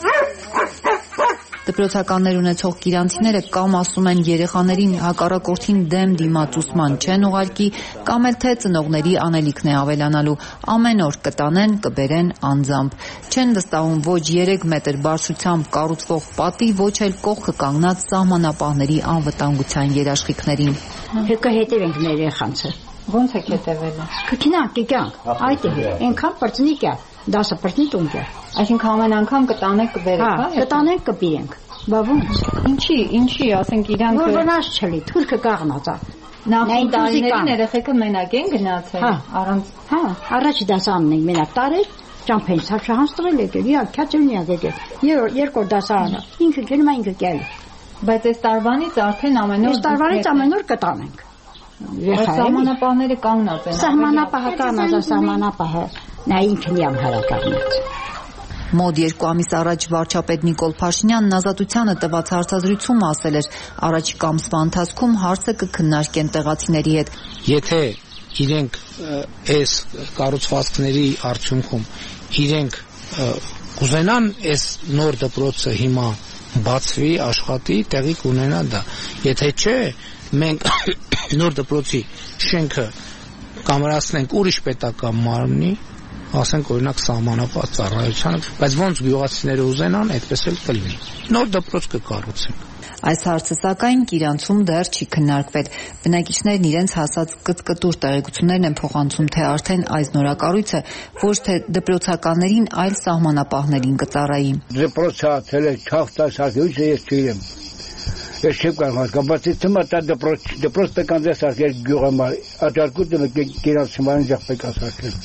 Դպրոցականներ ունեցող կիրանցիները կամ ասում են երեխաներին հակառակորդին դեմ դիմացուսման չեն ուղարկի, կամ էլ թե ծնողների անելիքն է ավելանալու, ամեն օր կտանեն, կբերեն անձամբ։ Չեն վստահում ոչ երեք մետր բարձրությամբ կառուցվող պատի, ոչ էլ կողքը կանգնած սահմանապահների անվտանգության երաշխիքներին։ Հեկա հետևենք մեր երեխանցը։ Ոնց եք հետևել։ Կքինանք, կյանք, այդ է, այնքան պրծնիկ է, դասը պրծնիկ ունք է։ Այսինքն ամեն անգամ կտանեք կբերեք, հա։ Կտանենք կբերենք։ Բա ոնց։ Ինչի, ինչի, ասենք իրանք որ վնաս չլի, թուրքը կաղնած է։ Նախին տարիներին երեխեքը մենակ են գնացել, առանց, հա, առաջ դասարանն են մենակ տարել, ճամփեն սարշահանց տվել եկել, իա քյաճելնիա եկել։ Երկու դասարանը, ինքը գնում է ինքը կել։ Բայց այս տարվանից արդեն ամեն օր այս տարվանից ամեն օր կտանենք։ Սահմանապահները կանգնած են։ Սահմանապահը կանգնած է, սահմանապահը նա ինքն իամ հարակառնած։ Մոտ երկու ամիս առաջ վարչապետ Նիկոլ Փաշինյանն Ազատությանը տված հարցազրույցում ասել էր, առաջիկա ամսվա ընթացքում հարցը կքննարկեն տեղացիների հետ։ Եթե իրենք այս կառուցվածքների արդյունքում իրենք կուզենան այս նոր դպրոցը հիմա բացվի, աշխատի, տեղի կունենա դա։ Եթե չէ, մենք նոր դպրոցի շենքը կամրացնենք ուրիշ պետական մարմնի, ասենք օրինակ սահմանապահ ծառայությանը, բայց ոնց գյուղացիները ուզենան, այդպես էլ կլինի։ Նոր դպրոց կկառուցենք։ Այս հարցը սակայն Կիրանցում դեռ չի քննարկվել։ Բնակիչներն իրենց հասած կտկտուր տեղեկություններն են փոխանցում, թե արդեն այս նորակառույցը ոչ թե դպրոցականներին, այլ սահմանապահներին կծառայի։ Դպրոցը ցելը չախտասակույց է չիրեմ։ Ես չեմ կարող հասկանալ, բայց թվում է դպրոց դպրոց պետք է սարքել գյուղը, աջակցությունը Կիրանցի ջախպեկ ասարկել։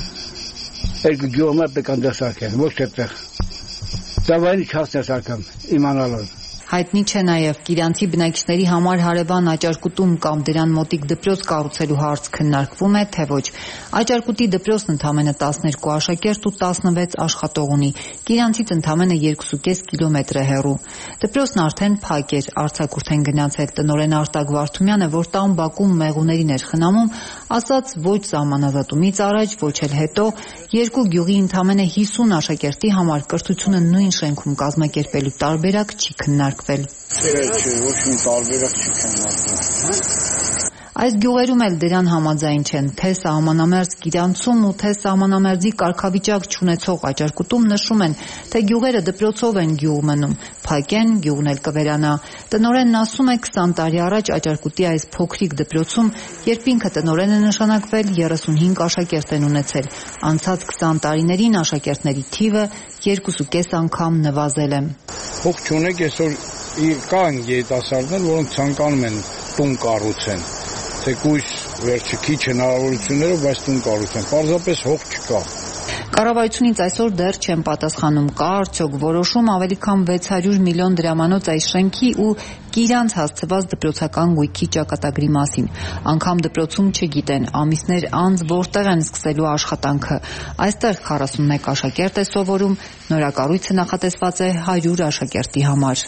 Այդ գյուղը պետք է սարքել, ոչ այդտեղ։ Դավայնի չախտա սարքամ, իմանալով։ Հայտնի չէ նաև Կիրանցի բնակիչների համար հարևան Աճարկուտում կամ դրան մոտիկ դպրոց կառուցելու հարց քննարկվում է, թե ոչ։ Աճարկուտի դպրոցն ընդամենը տասներկու աշակերտ ու տասնվեց աշխատող ունի։ Կիրանցից ընդամենը երկուսուկես կիլոմետր է հեռու։ Դպրոցն արդեն փակ էր, արձակուրդ են գնացել։ Տնօրեն Արտակ Վարդումյանը, որ տան բակում մեղուներին էր խնամում, ասաց ոչ սահմանազատումից առաջ, ոչ էլ հետո երկու գյուղի ընդամենը հիսուն աշակերտի համար կրթությունը նույն շենքում կազմակերպելու տարբերակ չի քննարկվել։ Ոչ մի տարբերակ չի քննարկվել։ Այս գյուղերում էլ դրան համաձայն չեն, թե սահմանամերձ Կիրանցում ու թե սահմանամերձի կարգավիճակ չունեցող Աճարկուտում նշում են, թե գյուղերը դպրոցով են գյուղ մնում, փակեն, գյուղն էլ կվերանա։ Տնօրենն ասում է քսան տարի առաջ Աճարկուտի այս փոքրիկ դպրոցում, երբ ինքը տնօրեն է նշանակվել, երեսունհինգ աշակերտ են ունեցել։ Անցած քսան տարիներին աշակերտների թիվը երկուսուկես անգամ նվազել է։ Փող չունեք, այսօր կան երիտասարդներ, որոնք ցանկանում են տուն կառուցեն։ Թեկուզ վերջի քիչ հնարավորություններով, բայց տուն կառուցեն։ Պարզապես հող չկա։ Կառավարությունից այսօր դեռ չեն պատասխանում, կա արդյոք որոշում ավելի քան վեց հարյուր միլիոն դրամանոց այս շենքի ու Կիրանց հասցված դպրոցական գույքի ճակատագրի մասին։ Անգամ դպրոցում չգիտեն, ամիսներ անց որտեղ են սկսելու աշխատանքը։ Այստեղ քառասունմեկ աշակերտ է սովորում, նորակառույցը նախատեսված է հարյուր աշակերտի համար։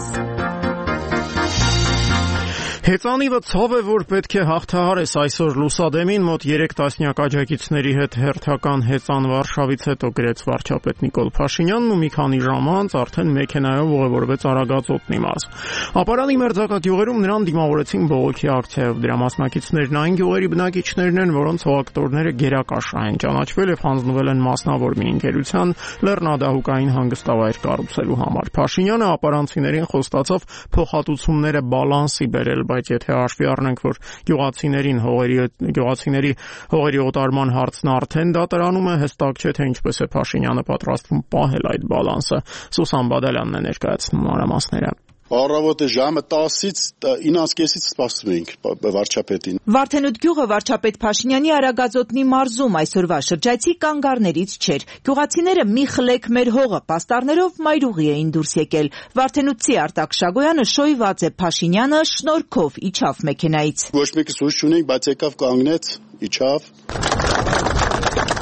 Հեծանիվը ցավ է, որ պետք է հաղթահարես այսօր լուսադեմին մոտ երեք տասնյակ աջակիցների հետ հերթական հեծան Վարշավից հետո գրեց վարչապետ Նիկոլ Փաշինյանն ու մի քանի ժամ անց արդեն մեքենայով ուղևորվեց Արագածոտնի մարզ։ Ապարանի մերձակա գյուղերում նրան դիմավորեցին բողոքի ակցիայով։ Դրա մասնակիցներն այն գյուղերի բնակիչներն են, որոնց հողակտորները գերակաշահ են ճանաչվել եւ հանձնվել են մասնավոր մի ընկերության լեռնադահուկային հանգստավայր կառուցելու համար։ Փաշինյանը ապարանցիներին խոստացավ փոխհատուցումները բալանսի բերել, բայց եթե հաշվի առնենք, որ գյուղացիներին հողերի գյուղացիների հողերի օտարման հարցն արդեն դատարանում է, հստակ չէ, թե ինչպես է Փաշինյանը պատրաստվում պահել այդ բալանսը։ Սուսան Բադալյանն է ներկայացնում մանրամասները։ Առավոտը ժամը տասից իննսուն կեսից սպասում էինք վարչապետին։ Վարդենուտ գյուղը վարչապետ Փաշինյանի Արագածոտնի մարզում այսօրվա շրջայցի կանգառներից չէր։ Գյուղացիները մի խլեք մեր հողը պաստառներով մայրուղի էին դուրս եկել։ Վարդենուտցի Արտակ Շագոյանը շոյված է Փաշինյանը շնորհքով իջավ մեքենայից։ Ոչ մեկը սուս չունենք, բայց եկավ կանգնեց, իջավ։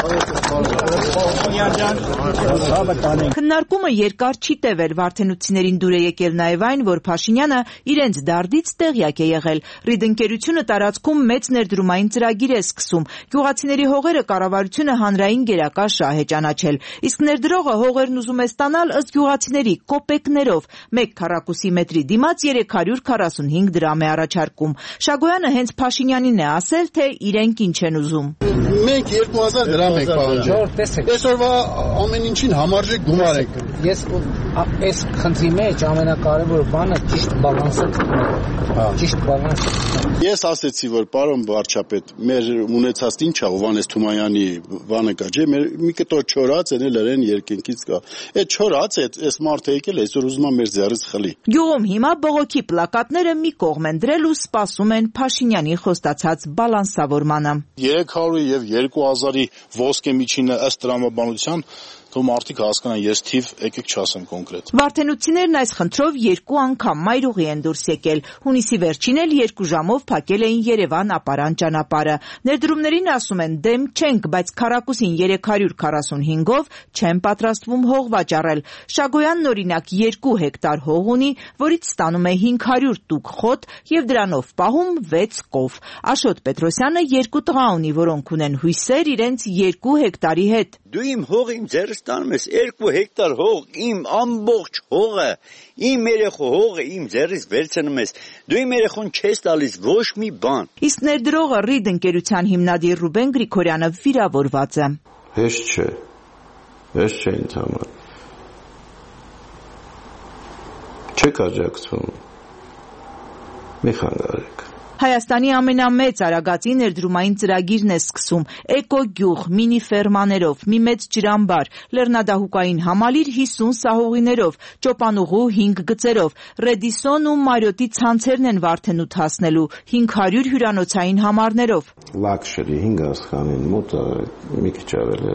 Քննարկումը երկար չի տևել, վարդենուցիներին դուր է եկել նաև այն, որ Փաշինյանը իրենց դարդից տեղյակ է եղել։ Ռիդ ընկերությունը տարածքում մեծ ներդրումային ծրագիր է սկսում։ Գյուղացիների հողերը կառավարությունը հանրային գերակա շահ է ճանաչել, իսկ ներդրողը հողերն ուզում է ստանալ ըստ գյուղացիների կոպեկներով, մեկ քառակուսի մետրի դիմաց երեք հարյուր քառասունհինգ դրամ է առաջարկում։ Շագոյանը հենց Փաշինյանին է ասել, թե իրենք ինչ են ուզում։ Մենք երկու հազար դրամ ենք պահանջում։ Այսօրվա ամեն ինչին համարժեք գումար եք։ Ես այս խնդրի մեջ ամենակարևոր բանը ճիշտ բալանսը ճիշտ բալանսը։ Ես ասեցի, որ պարոն վարչապետ, մեր ունեցածն ինչ է, Հովհաննես Թումանյանի բանը կա, չէ՞, մեր մի կտոր չորած են լրեն երկինքից կա։ Այդ չորած է, այս մարդը եկել, այսօր ուզում է մեր ձեռից խլի։ Գյուղում հիմա բողոքի պլակատները մի կողմ են դրել ու սպասում են Փաշինյանի խոստացած բալանսավորմանը։ երեք հարյուր եւ երկու հազարի ոսկե միջինը ըստ տրամաբանության Թող մարդիկ հասկանան, ես թիվ եկեք չասեմ կոնկրետ։ Վարդենություններն այս խնդրով երկու անգամ մայրուղի են դուրս եկել։ Հունիսի վերջին էլ երկու ժամով փակել էին Երևան-Ապարան ճանապարհը։ Ներդրումներին ասում են դեմ չենք, բայց քառակուսին երեք հարյուր քառասունհինգով չեն պատրաստվում հող վաճառել։ Շագոյանն օրինակ երկու հեկտար հող ունի, որից ստանում է հինգ հարյուր տուկ խոտ եւ դրանով պահում վեց կով։ Աշոտ Պետրոսյանը երկու տղա ունի, որոնք ունեն հույսեր իրենց երկու հեկտարի հետ։ Դու իմ հողը իմ ձեռս տանում ես, երկու հեկտար հող, իմ ամբողջ հողը, իմ երեխու հողը իմ ձեռից վերցնում ես, դու իմ երեխուն չես տալիս ոչ մի բան։ Իսկ ներդրողը Ռիդ ընկերության հիմնադիր Ռուբեն Գրիգորյանը վիրավորված է։ Հեշտ չէ, հեշտ չէ ինձ համար։ Չեք աջակցվում, մի խանգարեք։ Հայաստանի ամենամեծ Արագածի ներդրումային ծրագիրն է սկսում էկո գյուղ, մինի ֆերմաներով, մի մեծ ջրամբար, լեռնադահուկային համալիր հիսուն սահողիներով, ճոպանուղու հինգ գծերով, Ռեդիսոն ու Մարիոտի ցանցերն են Վարդենուտ հասնելու, հինգ հարյուր հյուրանոցային համարներով։ Լաքշերի հինգ աստղանին մոտ մի քիչ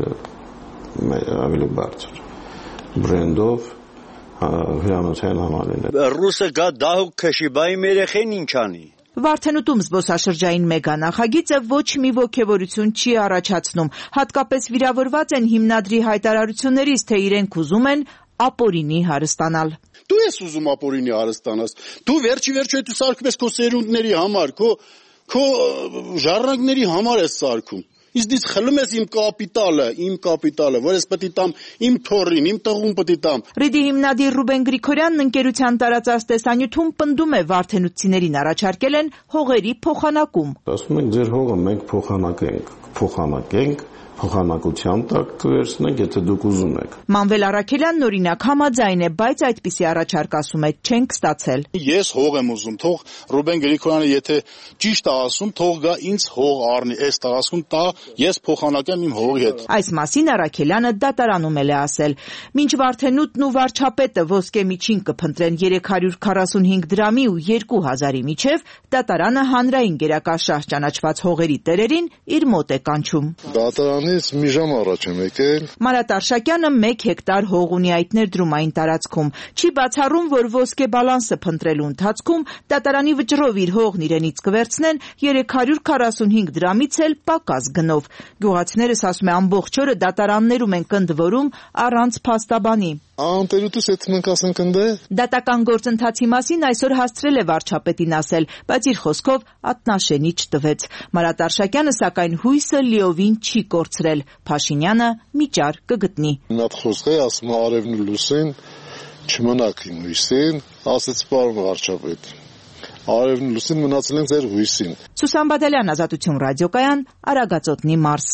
ավելի բարձր բրենդով հյուրանոցային համալիրներ։ Ռուսը գա դահուկ քշի, բայ իմ երեխեն ինչ անի։ Վարդենուտում զբոսաշրջային մեգանախագիծը ոչ մի ոգևորություն չի առաջացնում, հատկապես վիրավորված են հիմնադրի հայտարարություններից, թե իրենք ուզում են ապօրինի հարստանալ։ Դու ես ուզում ապօրինի հարստանաս, դու վերջի վերջո դու սարքում ես քո սերունդների համար, քո քո ժառանգների համար ես սարքում։ Իսկ դից խլում ես իմ կապիտալը, իմ կապիտալը, որ ես պետք է տամ իմ թորին, իմ տղուն պետք է տամ։ Ռիդի հիմնադիր Ռուբեն Գրիգորյանն ընկերության տարածած տեսանյութում պնդում է վարդենություններին առաջարկել են հողերի փոխանակում։ Ասում ենք ձեր հողը մենք փոխանակենք, փոխանակենք, փոխանակության տակ կվերցնենք, եթե դուք ուզում եք։ Մանվել Արաքելյանն օրինակ համաձայն է, բայց այդպիսի առաջարկ ասում է չենք ստացել։ Ես հող եմ ուզում, թող Ռուբեն Գրիգորյանը եթե ճիշտ է ասում, թող գա ինձ հող առնի, այս տարածքում տա, ես փոխանակեմ իմ հողի հետ։ Այս մասին Արաքելյանը դատարանում էլ է ասել։ Մինչ Վարդենուտն ու վարչապետը ոսկե միջին կփնտրեն երեք հարյուր քառասունհինգ դրամի ու երկու հազարի միջև, դատարանը հանրային գերակա շահ ճանաչված հողերի տերերին իր մոտ է կանչում։ Դատարանից մի ժամ առաջ եմ եկել։ Մարատ Արշակյանը մեկ հեկտար հող ունի այդ ներդրումային տարածքում։ Չի բացառում, որ ոսկե բալանսը փնտրելու ընթացքում դատարանի վճռով իր հողն իրենից կվերցնեն երեք հարյուր քառասունհինգ դրամից էլ պակաս գնով։ Գյուղացիներս ասում է ամբողջ օրը դատարաններում են կնդվորում առանց փաստաբանի։ Անտերուտուս հետ մենք ասենք ընդե։ Դատական գործընթացի մասին այսօր հասցրել է վարչապետին ասել, բայց իր խոսքով ատնաշենի չտվեց։ Մարատ Արշակյանը սակայն հույսը լիովին չի կորցրել։ Փաշինյանը միջար կգտնի։ Նա խոսք է ասում արևն ու լուսին, չմնաք իմ հույսին, ասեց պարոն վարչապետ։ Արևն ու լուսին մնացել են ձեր հույսին։ Սուսան Բադալյան, Ազատություն ռադիոկայան, Արագածոտնի մարզ։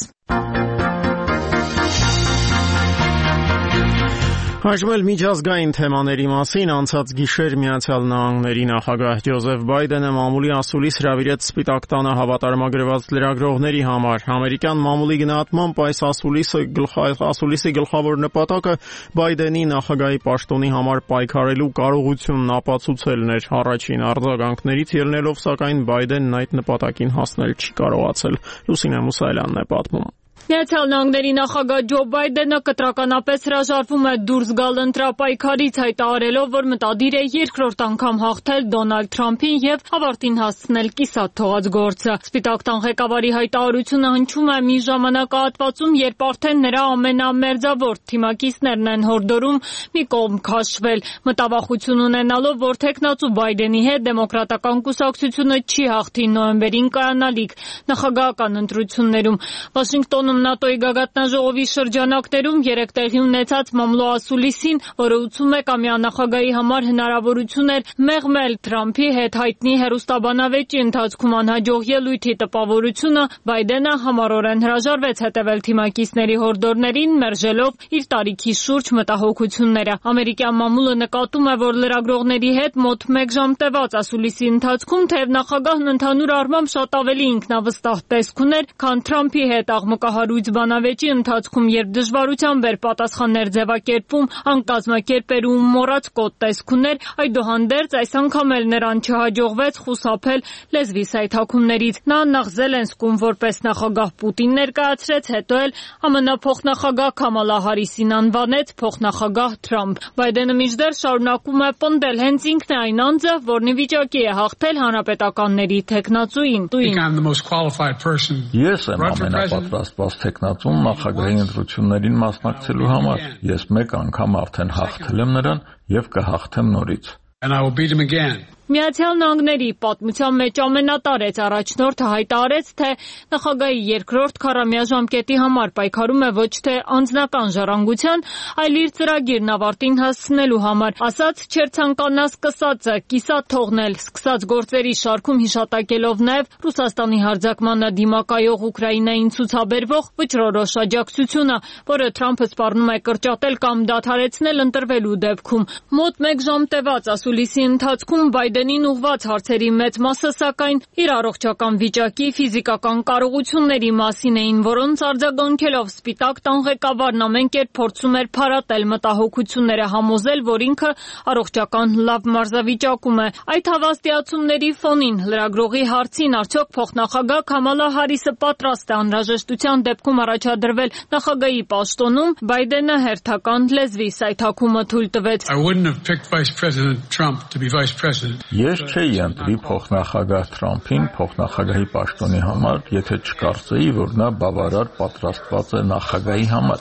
Հաշվել միջազգային թեմաների մասին անցած գիշեր Միացյալ Նահանգների նախագահ Ջոզեֆ Բայդենը մամուլի ասուլիս հրավիրեց Սպիտակ տանը հավատարմագրված լրագրողների համար։ Ամերիկյան մամուլի գնահատմամբ այս ասուլիսը ասուլիսի գլխավոր նպատակը Բայդենի նախագահի պաշտոնի համար պայքարելու կարողությունն ապացուցելն էր։ Առաջին արձագանքներից ելնելով, սակայն Բայդենն այդ նպատակին հասնել չի կարողացել։ Լուսինե Մուսայելյանն է պատմում։ Միացյալ Նահանգների նախագահ Ջո Բայդենը կտրականապես հրաժարվում է դուրս գալ ընտրապայքարից, հայտարարելով, որ մտադիր է երկրորդ անգամ հաղթել Դոնալդ Թրամփին եւ ավարտին հասցնել կիսատ թողած գործը։ Սպիտակ տան ղեկավարի հայտարարությունը հնչում է մի ժամանակահատվածում, երբ արդեն նրա ամենամերձավոր թիմակիցներն են հորդորում մի կողմ քաշվել, մտավախություն ունենալով, որ թեկնածու Բայդենի հետ դեմոկրատական կուսակցությունը չի հաղթի նոյեմբերին կայանալիք նախագահական ընտրություններում։ Վաշինգտոնում ՆԱՏՕ-ի գագաթնաժողովի շրջանակներում երեկ տեղի ունեցած մամլոասուլիսին, որը ութսունմեկամյա նախագահի համար հնարավորություն էր մեղմել Թրամփի հետ հայտնի հեռուստաբանավեճի ընթացքում անհաջող ելույթի տպավորությունը, Բայդենը համառորեն հրաժարվեց հետևել թիմակիցների հորդորներին, մերժելով իր տարիքի շուրջ մտահոգությունները։ Ամերիկյան մամուլը նկատում է, որ լրագրողների հետ մոտ մեկ ժամ տևած ասուլիսի ընթացքում թեև նախագահն ընդհանուր առմամբ շատ ավելի ինքնավստահ տեսք ուներ, քան Թրամփի հետ աղմկահարույց բանավեճի ընթացքում, երբ դժվարությամբ էր պատասխաններ ձևակերպում, անկազմակերպեր ու մոռացկոտ տեսք ուներ, այդուհանդերձ այս անգամ էլ նրան չհաջողվեց խուսափել լեզվի սայթաքումներից։ Նա նախ Զելենսկուն որպես նախագահ Պուտին ներկայացրեց, հետո էլ ԱՄՆ փոխնախագահ Քամալա Հարիսին անվանեց փոխնախագահ Թրամփ։ Բայդենը մինչդեռ շարունակում է պնդել, հենց ինքն է այն անձը, որն ի վիճակի է հաղթել հանրապետականների թեկնածուին։ Ես եմ ամենապատրաստված թեկնածուն նախագահի ընտրություններին մասնակցելու համար։ Ես մեկ անգամ արդեն հաղթել եմ նրան եւ կհաղթեմ նորից։ Միացյալ Նահանգների պատմության մեջ ամենատարեց առաջնորդը հայտարարեց, թե նախագահի երկրորդ քառամյա ժամկետի համար պայքարում է ոչ թե անձնական ժառանգության, այլ իր ծրագիրն ավարտին հասցնելու համար։ Ասաց չէր ցանկանա սկսածը կիսատ թողնել, սկսած գործերի շարքում հիշատակելով նաև Ռուսաստանի հարձակմանը դիմակայող Ուկրաինային ցուցաբերվող վճռորոշ աջակցությունը, որը Թրամփը սպառնում է կրճատել կամ դադարեցնել ընտրվելու դեպքում։ Մոտ մեկ ժամ տևած ասուլիսի ընթացքում Բայդենին ուղված հարցերի մեծ մասը սակայն իր առողջական վիճակի, ֆիզիկական կարողությունների մասին էին, որոնց արձագանքելով Սպիտակ տան ղեկավարն ամեն կերպ փորձում էր փարատել մտահոգությունները, համոզել, որ ինքը առողջական լավ մարզավիճակում է։ Այդ հավաստիացումների ֆոնին լրագրողի հարցին արդյոք փոխնախագահ Քամալա Հարիսը պատրաստ է անհրաժեշտության դեպքում առաջադրվել նախագահի պաշտոնում, Բայդենը հերթական լեզվի սայթաքումը թույլ տվեց։ Ես չէի ընտրի փոխնախագահ Թրամփին փոխնախագահի պաշտոնի համար, եթե չկարծեի, որ նա բավարար պատրաստված է նախագահի համար։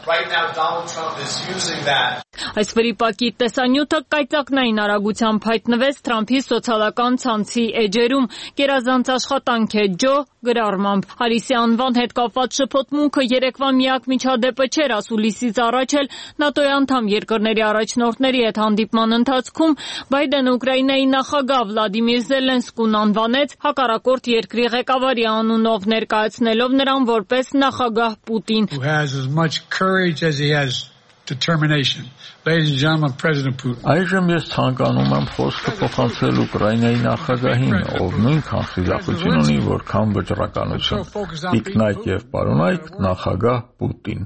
Այս վրիպակի տեսանյութը կայծակնային արագությամբ հայտնվեց Թրամփի սոցիալական ցանցի էջերում։ Գերազանց աշխատանք է Ջո գրառմամբ։ Հարիսի անվան հետ կապված շփոթմունքը երեկվա միակ միջադեպը չէր ասուլիսից առաջ էլ ՆԱՏՕ-ի անդամ երկրների առաջնորդների հետ հանդիպման ընթացքում Բայդենը Ուկրաինայի նախագահ Վլադիմիր Զելենսկուն անվանեց հակառակորդ երկրի ղեկավարի անունով, ներկայացնելով նրան որպես նախագահ Պուտին։ Այժմ ես ցանկանում եմ խոսքը փոխանցել Ուկրաինայի նախագահին, ով նույնքան խիզախություն ունի, որքան վճռականություն։ Տիկնայք եւ պարոնայք նախագահ Պուտին։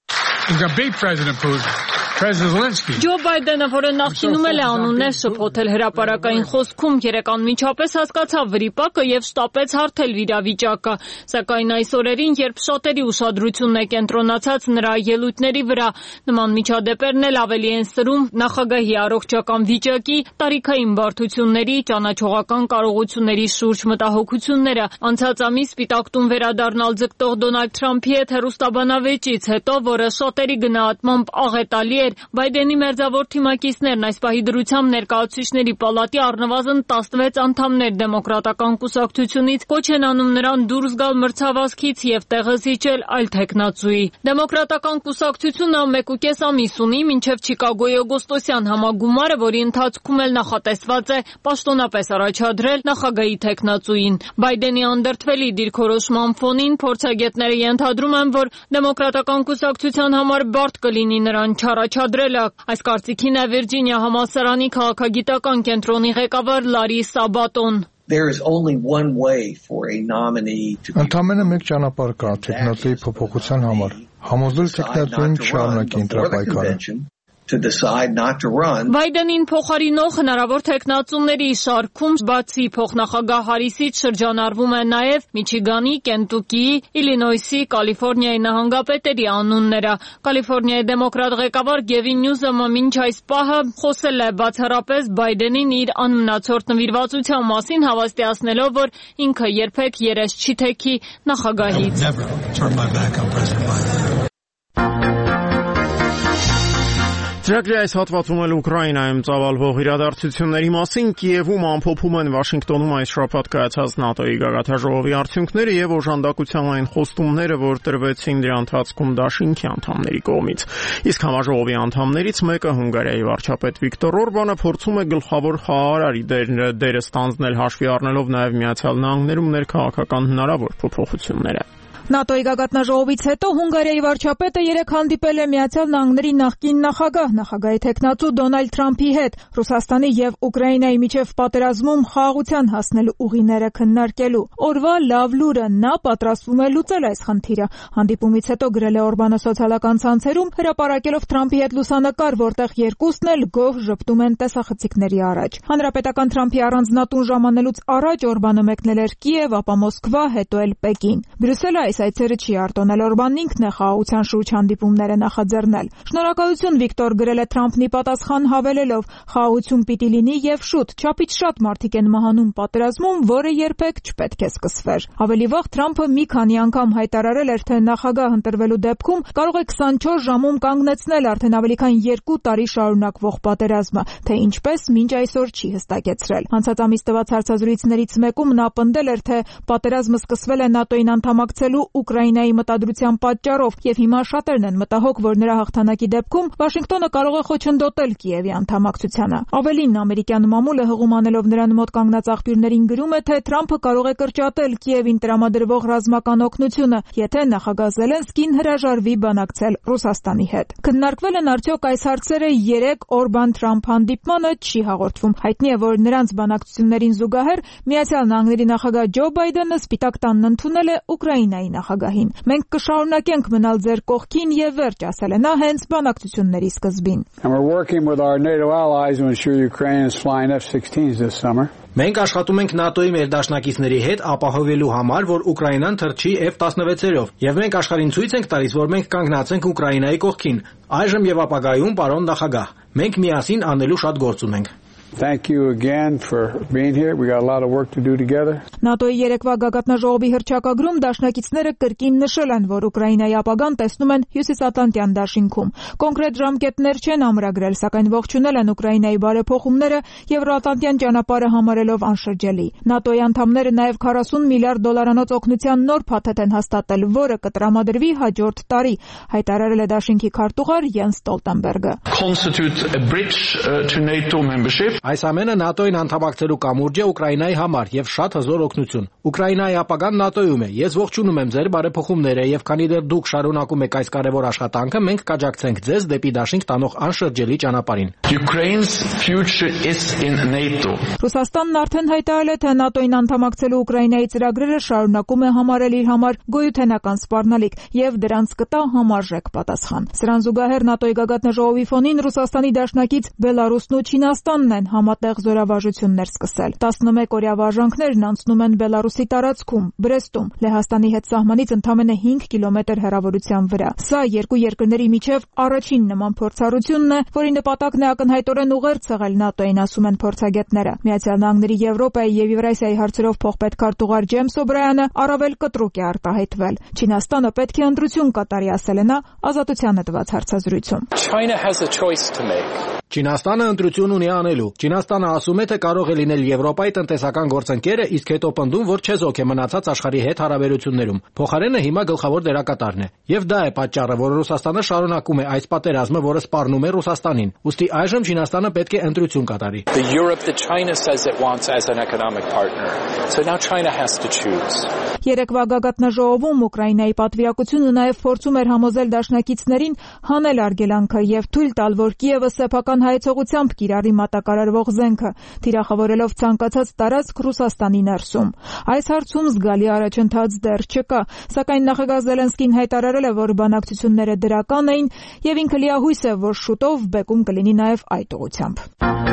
Ջո Բայդենը, որը նախկինում էլ է անուններ շփոթել հրապարակային խոսքում, երեկ անմիջապես հասկացավ վրիպակը եւ շտապեց հարթել իրավիճակը։ Սակայն այս օրերին, երբ շատերի ուշադրությունն է կենտրոնացած նրա ելույթների վրա, նման միջադեպերն էլ ավելի են սրում նախագահի առողջական վիճակի, տարիքային բարդությունների, ճանաչողական կարողությունների շուրջ մտահոգությունները։ Անցած ամիս Սպիտակ տուն վերադառնալ ձգտող Դոնալդ Թրամփի հետ հեռուստաբանավեճից հետո, որը շատերի գնահատմամբ աղետալի Բայդենի մերձավոր թիմակիցներն այս պահի դրությամբ ներկայացուցիչների պալատի առնվազն տասնվեց անդամներ դեմոկրատական կուսակցությունից կոչ են անում նրան դուրս գալ մրցավազքից եւ տեղը զիջել այլ թեկնածուի։ Դեմոկրատական կուսակցությունը մեկուկես ամիս ունի մինչեւ Չիկագոյի օգոստոսյան համագումարը, որի ընթացքում էլ նախատեսված է պաշտոնապես առաջադրել նախագահի թեկնածուին։ Բայդենի անդրդվելի դիրքորոշման ֆոնին փորձագետները ենթադրում են, որ դեմոկրատական կուսակցության համար բարդ կլինի նրան չառաջադրելը։ Այս կարծիքին է Վիրջինիա համալսարանի քաղաքագիտական կենտրոնի ղեկավար Լարի Սաբատոն։ Ընդամենը մեկ ճանապարհ կա թեկնածուի փոփոխության համար։ Համոզել թեկնածուին չշարունակի ընտրապայքարը։ to decide not to run. Բայդենին փոխարինող հնարավոր տեխնացումների շարքում բացի փոխնախագահ Հարիսից շրջանառվում է նաև Միչիգանի, Կենտուկիի, Իլինոյսի, Կալիֆոռնիայի նահանգապետերի անունները։ Կալիֆոռնիայի դեմոկրատ ղեկավար Գևին Նյուզոմը մինչ այս պահը խոսել է բացառապես Բայդենին իր անմնացորդ նվիրվածության մասին, հավաստիացնելով, որ ինքը երբեք երես չի թեքի նախագահից։ Ծրագրի այս հատվածում էլ Ուկրաինայում ծավալվող իրադարձությունների մասին Կիևում ամփոփում են Վաշինգտոնում այս շաբաթ կայացած ՆԱՏՕ-ի գագաթնաժողովի արդյունքները եւ օժանդակության այն խոստումները, որ տրվեցին դրա ընթացքում դաշինքի անդամների կողմից։ Իսկ համաժողովի անդամներից մեկը Հունգարիայի վարչապետ Վիկտոր Օրբանը փորձում է գլխավոր խաղարարի դերը, դերը ստանձնել հաշվի առնելով նաեւ Միացյալ Նահանգներում ներքաղաքական հնարավոր փոփոխությունները։ ՆԱՏՕ-ի գագաթնաժողովից հետո Հունգարիայի վարչապետը երեկ հանդիպել է Միացյալ Նահանգների նախկին նախագահ, նախագահի թեկնածու Դոնալդ Թրամփի հետ, Ռուսաստանի եւ Ուկրաինայի միջև պատերազմում խաղաղության հասնելու ուղիները քննարկելու։ Օրվա լավ լուրը նա պատրաստվում է լուծել այս խնդիրը։ Հանդիպումից հետո գրել է Օրբանը սոցիալական ցանցերում, հրապարակելով Թրամփի հետ լուսանկար, որտեղ երկուսն էլ գոհ ժպտում են տեսախցիկների առաջ։ Հանրապետական Թրամփի առանձնատուն ժամանելուց առաջ Օրբանը մեկնել էր Կիև, ապա Մոսկվա, հետո էլ Պեկին։ Բրյուսելը այս այցերը չի արտոնել, Օրբանն ինքն է խաղաղության շուրջ հանդիպումները նախաձեռնել։ Շնորհակալություն Վիկտոր, գրել է Թրամփն ի պատասխան հավելելով. խաղաղություն պիտի լինի եւ շուտ, չափից շատ մարդիկ են մահանում պատերազմում, որը երբեք չպետք է սկսվեր։ Ավելի վաղ Թրամփը մի քանի անգամ հայտարարել էր, թե նախագահ ընտրվելու դեպքում կարող է քսանչորս ժամում կանգնեցնել արդեն ավելի քան երկու տարի շարունակվող պատերազմը, թե ինչպես մինչ այսօր չի հստակեցրել։ Անցած ամիս տված հարցազրույցներից մեկում նա պնդել էր, թե պատերազմը սկսվել է ՆԱՏՕ-ին անդամակցելու Ուկրաինայի մտադրության պատճառով եւ հիմա շատերն են մտահոգ, որ նրա հաղթանակի դեպքում Վաշինգտոնը կարող է խոչընդոտել Կիևի անդամակցությանը։ Ավելին, ամերիկյան մամուլը հղում անելով նրան մոտ կանգնած աղբյուրներին գրում է, թե Թրամփը կարող է կրճատել Կիևին տրամադրվող ռազմական օգնությունը, եթե նախագահ Զելենսկին հրաժարվի բանակցել Ռուսաստանի հետ։ Քննարկվել են արդյոք այս հարցերը երեք Օրբան-Թրամփ հանդիպմանը չի հաղորդվում։ Հայտնի է, որ նրանց բանակցություններին զուգահեռ Միացյալ Նահանգների նախագահ Ջո Բայդենը Սպիտակ տանն ընդունել է Ուկրաինայի նախագահին։ Մենք կշարունակենք մնալ ձեր կողքին եւ վերջ, ասել է նա հենց բանակցությունների սկզբին։ Մենք աշխատում ենք ՆԱՏՕ-ի մեր դաշնակիցների հետ ապահովելու համար, որ Ուկրաինան թռչի Էֆ տասնվեցերով, եւ մենք աշխարհին ցույց ենք տալիս, որ մենք կանգնած ենք Ուկրաինայի կողքին, այժմ եւ ապագայում, պարոն նախագահ։ Մենք միասին անելու շատ գործ ունենք։ Thank you again for being here. We got a lot of work to do together. ՆԱՏՕ-ի երեկվա գագաթնաժողովի հռչակագրում դաշնակիցները կրկին նշել են, որ Ուկրաինայի ապագան տեսնում են Հյուսիսատլանտյան դաշինքում։ Կոնկրետ ժամկետներ չեն ամրագրել, սակայն ողջունել են Ուկրաինայի բարեփոխումները եւ Եվրոատլանտյան ճանապարհը համարելով անշրջելի։ ՆԱՏՕ-ի անդամները նաեւ քառասուն միլիարդ դոլարանոց օգնության նոր փաթեթ են հաստատել, որը կտրամադրվի հաջորդ տարի, հայտարարել է դաշինքի քարտուղար Յենս Ստոլտենբերգը։ Constitute a bridge uh, to NATO membership. Այս ամենը ՆԱՏՕ-ին անդամակցելու կամուրջ է Ուկրաինայի համար եւ շատ հզոր օգնություն։ Ուկրաինայի ապագան ՆԱՏՕ-ում է։ Ես ողջունում եմ ձեր բարեփոխումները եւ քանի դեռ դուք շարունակում եք այս կարևոր աշխատանքը, մենք կաջակցենք ձեզ դեպի դաշինք տանող անշրջելի ճանապարհին։ Ukraine's future is in NATO. Ռուսաստանն արդեն հայտարարել է, թե ՆԱՏՕ-ին անդամակցելու Ուկրաինայի ծրագրերը շարունակում է համարել իր համար գոյութենական սպառնալիք եւ դրանց կտա համարժեք պատասխան։ Սրան զուգահեռ ՆԱՏՕ-ի գագաթնաժողովի ֆոնին Ռուսաստանի դաշնակից Բելարուսն ու Չինաստանն են համատեղ զորավարժություններ սկսել։ տասնմեկ-օրյա վարժանքներն անցնում են Բելարուսի տարածքում, Բրեստում, Լեհաստանի հետ սահմանից ընդամենը հինգ կիլոմետր հեռավորության վրա։ Սա երկու երկրների միջև առաջին նման փորձառությունն է, որի նպատակն է ակնհայտորեն ուղերձ ցեղել ՆԱՏՕ-ին, ասում են փորձագետները։ Միացյալ Նահանգների Եվրոպայի եւ Եվրասիայի հարցերով փոխպետքարտուղար Ջեյմս Օբրայանը առավել կտրուկ է արտահայտվել։ Չինաստանը պետք է ընտրություն կատարի, ասել է նա ազատությանը տված հարցազրույցում։ Չինաստանը ընտրություն ունի անելու։ Չինաստանը ասում է, թե կարող է լինել Եվրոպայի տնտեսական գործընկերը, իսկ հետո պնդում, որ չեզոք է մնացած աշխարհի հետ հարաբերություններում։ Փոխարենը հիմա գլխավոր դերակատարն է։ Եվ դա է պատճառը, որ Ռուսաստանը շարունակում է այս պատերազմը, որը սպառնում է Ռուսաստանին։ Ուստի այժմ Չինաստանը պետք է ընտրություն կատարի։ Երեկվա գագաթնաժողովում Ուկրաինայի պատվիրակությունը նաև փորձում էր համոզել դաշնակիցներին հանել արգելանքը եւ թույլ տալ, որ Կիևը սեփական հայեցողությամբ կիրառի մատակարարել կատարվող զենքը, թիրախավորելով ցանկացած տարածք Ռուսաստանի ներսում։ Այս հարցում զգալի առաջընթաց դեռ չկա, սակայն նախագահ Զելենսկին հայտարարել է, որ բանակցությունները դրական էին եւ ինքը լիահույս է, որ շուտով բեկում կլինի նաեւ այդ ուղղությամբ։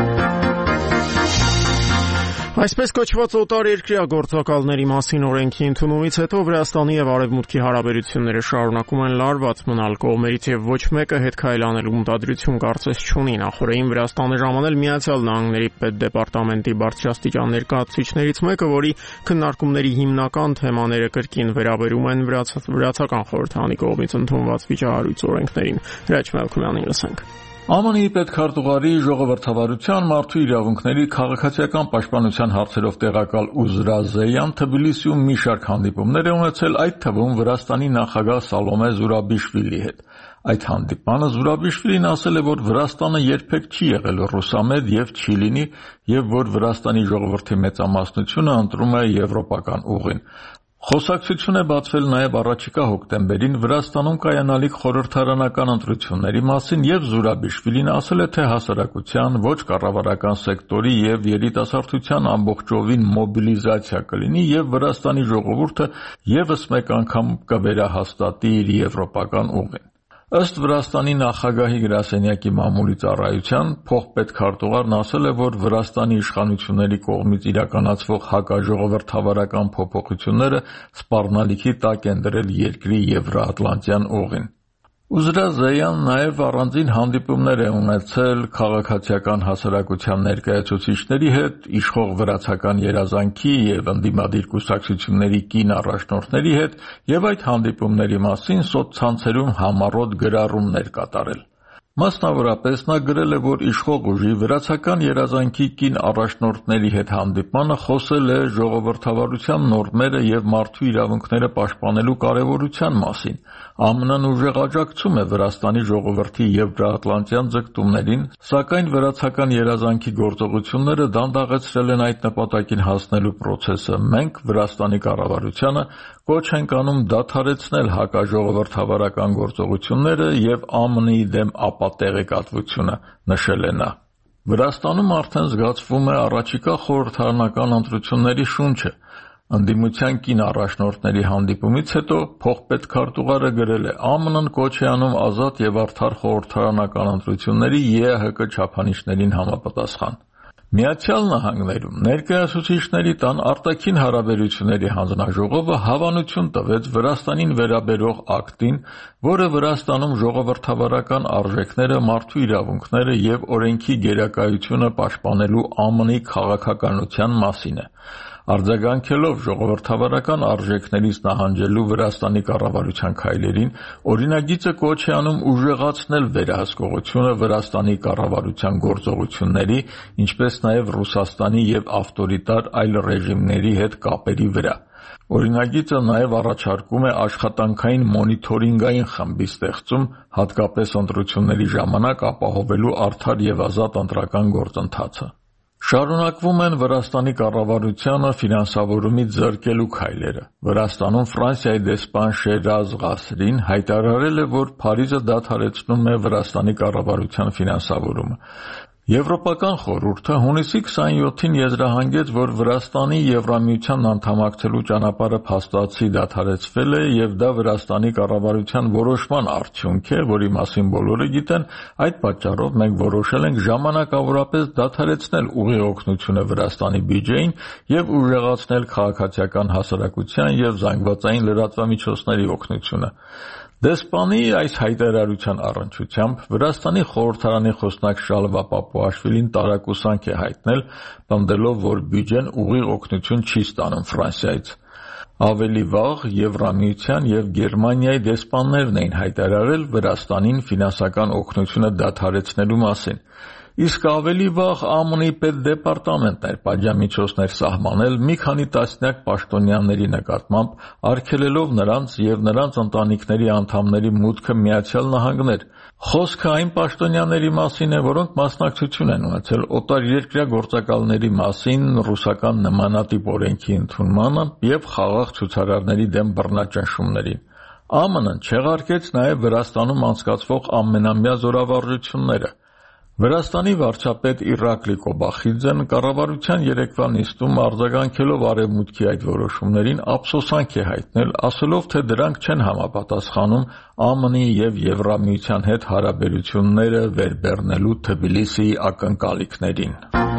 Այսպես կոչված օտարերկրյա գործակալների մասին օրենքի ընդունումից հետո Վրաստանի եւ Արևմուտքի հարաբերությունները շարունակում են լարված մնալ, կողմերից եւ ոչ մեկը հետ քայլանելու մտադրություն կարծես չունի։ Նախորդին Վրաստանը ժամանել Միացյալ Նահանգների պետդեպարտամենտի բարձրաստիճան ներկայացուցիչներից մեկը, որի քննարկումների հիմնական թեմաները կրկին վերաբերում են վրացական խորհրդարանի կողմից ընդունված վիճահարույց օրենքներին։ Հրաչ Մելքումյանին լսենք։ ԱՄՆ-ի պետքարտուղարի ժողովրդավարության մարդու իրավունքների քաղաքացիական պաշտպանության հարցերով տեղակալ Ուզրա Զեյան Թբիլիսիում մի շարք հանդիպումներ է ունեցել, այդ թվում Վրաստանի նախագահ Սալոմե Զուրաբիշվիլի հետ։ Այդ հանդիպմանը Զուրաբիշվիլին ասել է, որ Վրաստանը երբեք չի եղել ռուսամետ եւ չի լինի, եւ որ Վրաստանի ժողովրդի մեծամասնությունը ընտրում է եվրոպական ուղին։ Խոսակցություն է բացվել նաև առաջիկա հոկտեմբերին Վրաստանում կայանալիք խորհրդարանական ընտրությունների մասին եւ Զուրաբիշվիլին ասել է, թե հասարակության, ոչ կառավարական սեկտորի եւ երիտասարդության ամբողջովին մոբիլիզացիա կլինի եւ Վրաստանի ժողովուրդը եւս մեկ անգամ կվերահաստատի իր եվրոպական ուղին։ Ըստ Վրաստանի նախագահի գրասենյակի մամուլի ծառայության փոխպետքարտուղարն ասել է, որ Վրաստանի իշխանությունների կողմից իրականացվող հակաժողովրդավարական փոփոխությունները սպառնալիքի տակ են դրել երկրի եվրոատլանտյան ուղին։ Ուզրա Զեյան նաև առանձին հանդիպումներ է ունեցել քաղաքացիական հասարակության ներկայացուցիչների հետ, իշխող վրացական երազանքի եւ ընդդիմադիր կուսակցությունների կին առաջնորդների հետ եւ այդ հանդիպումների մասին սոցցանցերում համառոտ գրառումներ կատարել։ Մասնավորապես նա գրել է, որ իշխող ուժի վրացական երազանքի կին առաջնորդների հետ հանդիպմանը խոսել է ժողովրդավարության նորմերը եւ մարդու իրավունքները պաշտպանելու կարեւորության մասին։ ԱՄՆ-ն ուժեղաջակցում է Վրաստանի ժողովրդի եվրոատլանտյան ձգտումներին, սակայն վրացական երազանքի գործողությունները դանդաղեցրել են այդ նպատակին հասնելու process-ը։ Մենք Վրաստանի կառավարությանը կոչ ենք անում դադարեցնել հակաժողովրդավարական գործողությունները եւ ԱՄՆ-ի դեմ ապատեղեկատվությունը, նշել է նա։ Վրաստանում արդեն զգացվում է առաջիկա խորհրդարանական ընտրությունների շունչը։ Ընդդիմության կին առաջնորդների հանդիպումից հետո փոխպետքարտուղարը գրել է. ԱՄՆ-ն կոչ է անում ազատ եւ արդար խորհրդարանական ընտրությունների ԵԱՀԿ չափանիշներին համապատասխան։ Միացյալ Նահանգներում ներկայացուցիչների տան արտաքին հարաբերությունների հանձնաժողովը հավանություն տվեց Վրաստանին վերաբերող ակտին, որը Վրաստանում ժողովրդավարական արժեքները, մարդու իրավունքները եւ օրենքի գերակայությունը պաշտպանելու ԱՄՆ-ի քաղաքականության մասին է։ Արձագանքելով ժողովրդավարական արժեքներից նահանջելու Վրաստանի կառավարության քայլերին, օրինագիծը կոչ է անում ուժեղացնել վերահսկողությունը Վրաստանի կառավարության գործողությունների, ինչպես նաև Ռուսաստանի եւ ավտորիտար այլ ռեժիմների հետ կապերի վրա։ Օրինագիծը նաև առաջարկում է աշխատանքային մոնիթորինգային խմբի ստեղծում, հատկապես ընտրությունների ժամանակ ապահովելու արդար եւ ազատ ընտրական գործընթացը։ Շարունակվում են Վրաստանի կառավարությանը ֆինանսավորումից զրկելու քայլերը։ Վրաստանում Ֆրանսիայի դեսպան Շերազ Ղասրին հայտարարել է, որ Փարիզը դադարեցնում է Վրաստանի կառավարության ֆինանսավորումը։ Եվրոպական խորհուրդը հունիսի քսաներկուին եզրահանգեց, որ Վրաստանի Եվրամիության անդամակցելու ճանապարհը փաստացի դադարեցվել է եւ դա Վրաստանի կառավարության որոշման արդյունք է, որի մասին բոլորը գիտեն, այդ պատճառով մենք որոշել ենք ժամանակավորապես դադարեցնել ուղիղ օգնությունը Վրաստանի բյուջեին եւ ուժեղացնել քաղաքացիական հասարակության եւ զանգվածային լրատվամիջոցների օգնությունը։ Դեսպանի այս հայտարարության առնչությամբ Վրաստանի խորհրդարանի խոսնակ Շալվա Պապուաշվիլին տարակուսանք է հայտնել, պնդելով, որ բյուջեն ուղիղ օգնություն չի ստանում Ֆրանսիայից։ Ավելի վաղ Եվրամիության եւ Գերմանիայի դեսպաններն էին հայտարարել Վրաստանին ֆինանսական օգնությունը դադարեցնելու մասին։ Իսկ ավելի վաղ ԱՄՆ-ի պետդեպարտամենտն էր պատժամիջոցներ սահմանել մի քանի տասնյակ պաշտոնյաների նկատմամբ, արգելելով նրանց եւ նրանց ընտանիքների անդամների մուտքը Միացյալ Նահանգներ։ Խոսքը այն պաշտոնյաների մասին է, որոնք մասնակցություն են ունեցել օտարերկրյա գործակալների մասին ռուսական նմանատիպ օրենքի ընդունմանը եւ խաղաղ ցուցարարների դեմ բռնաճնշումներին։ ԱՄՆ-ն չեղարկեց նաեւ Վրաստանում անցկացվող ամենամյա զորավարժությունները։ Վրաստանի վարչապետ Իրակլի Կոբախիձեն կառավարության երեկվա նիստում արձագանքելով Արևմուտքի այդ որոշումներին ափսոսանք է հայտնել, ասելով, թե դրանք չեն համապատասխանում Է Մ Ն-ի եւ Եվրամիության հետ հարաբերությունները վերբեռնելու Թբիլիսիի ակնկալիքներին։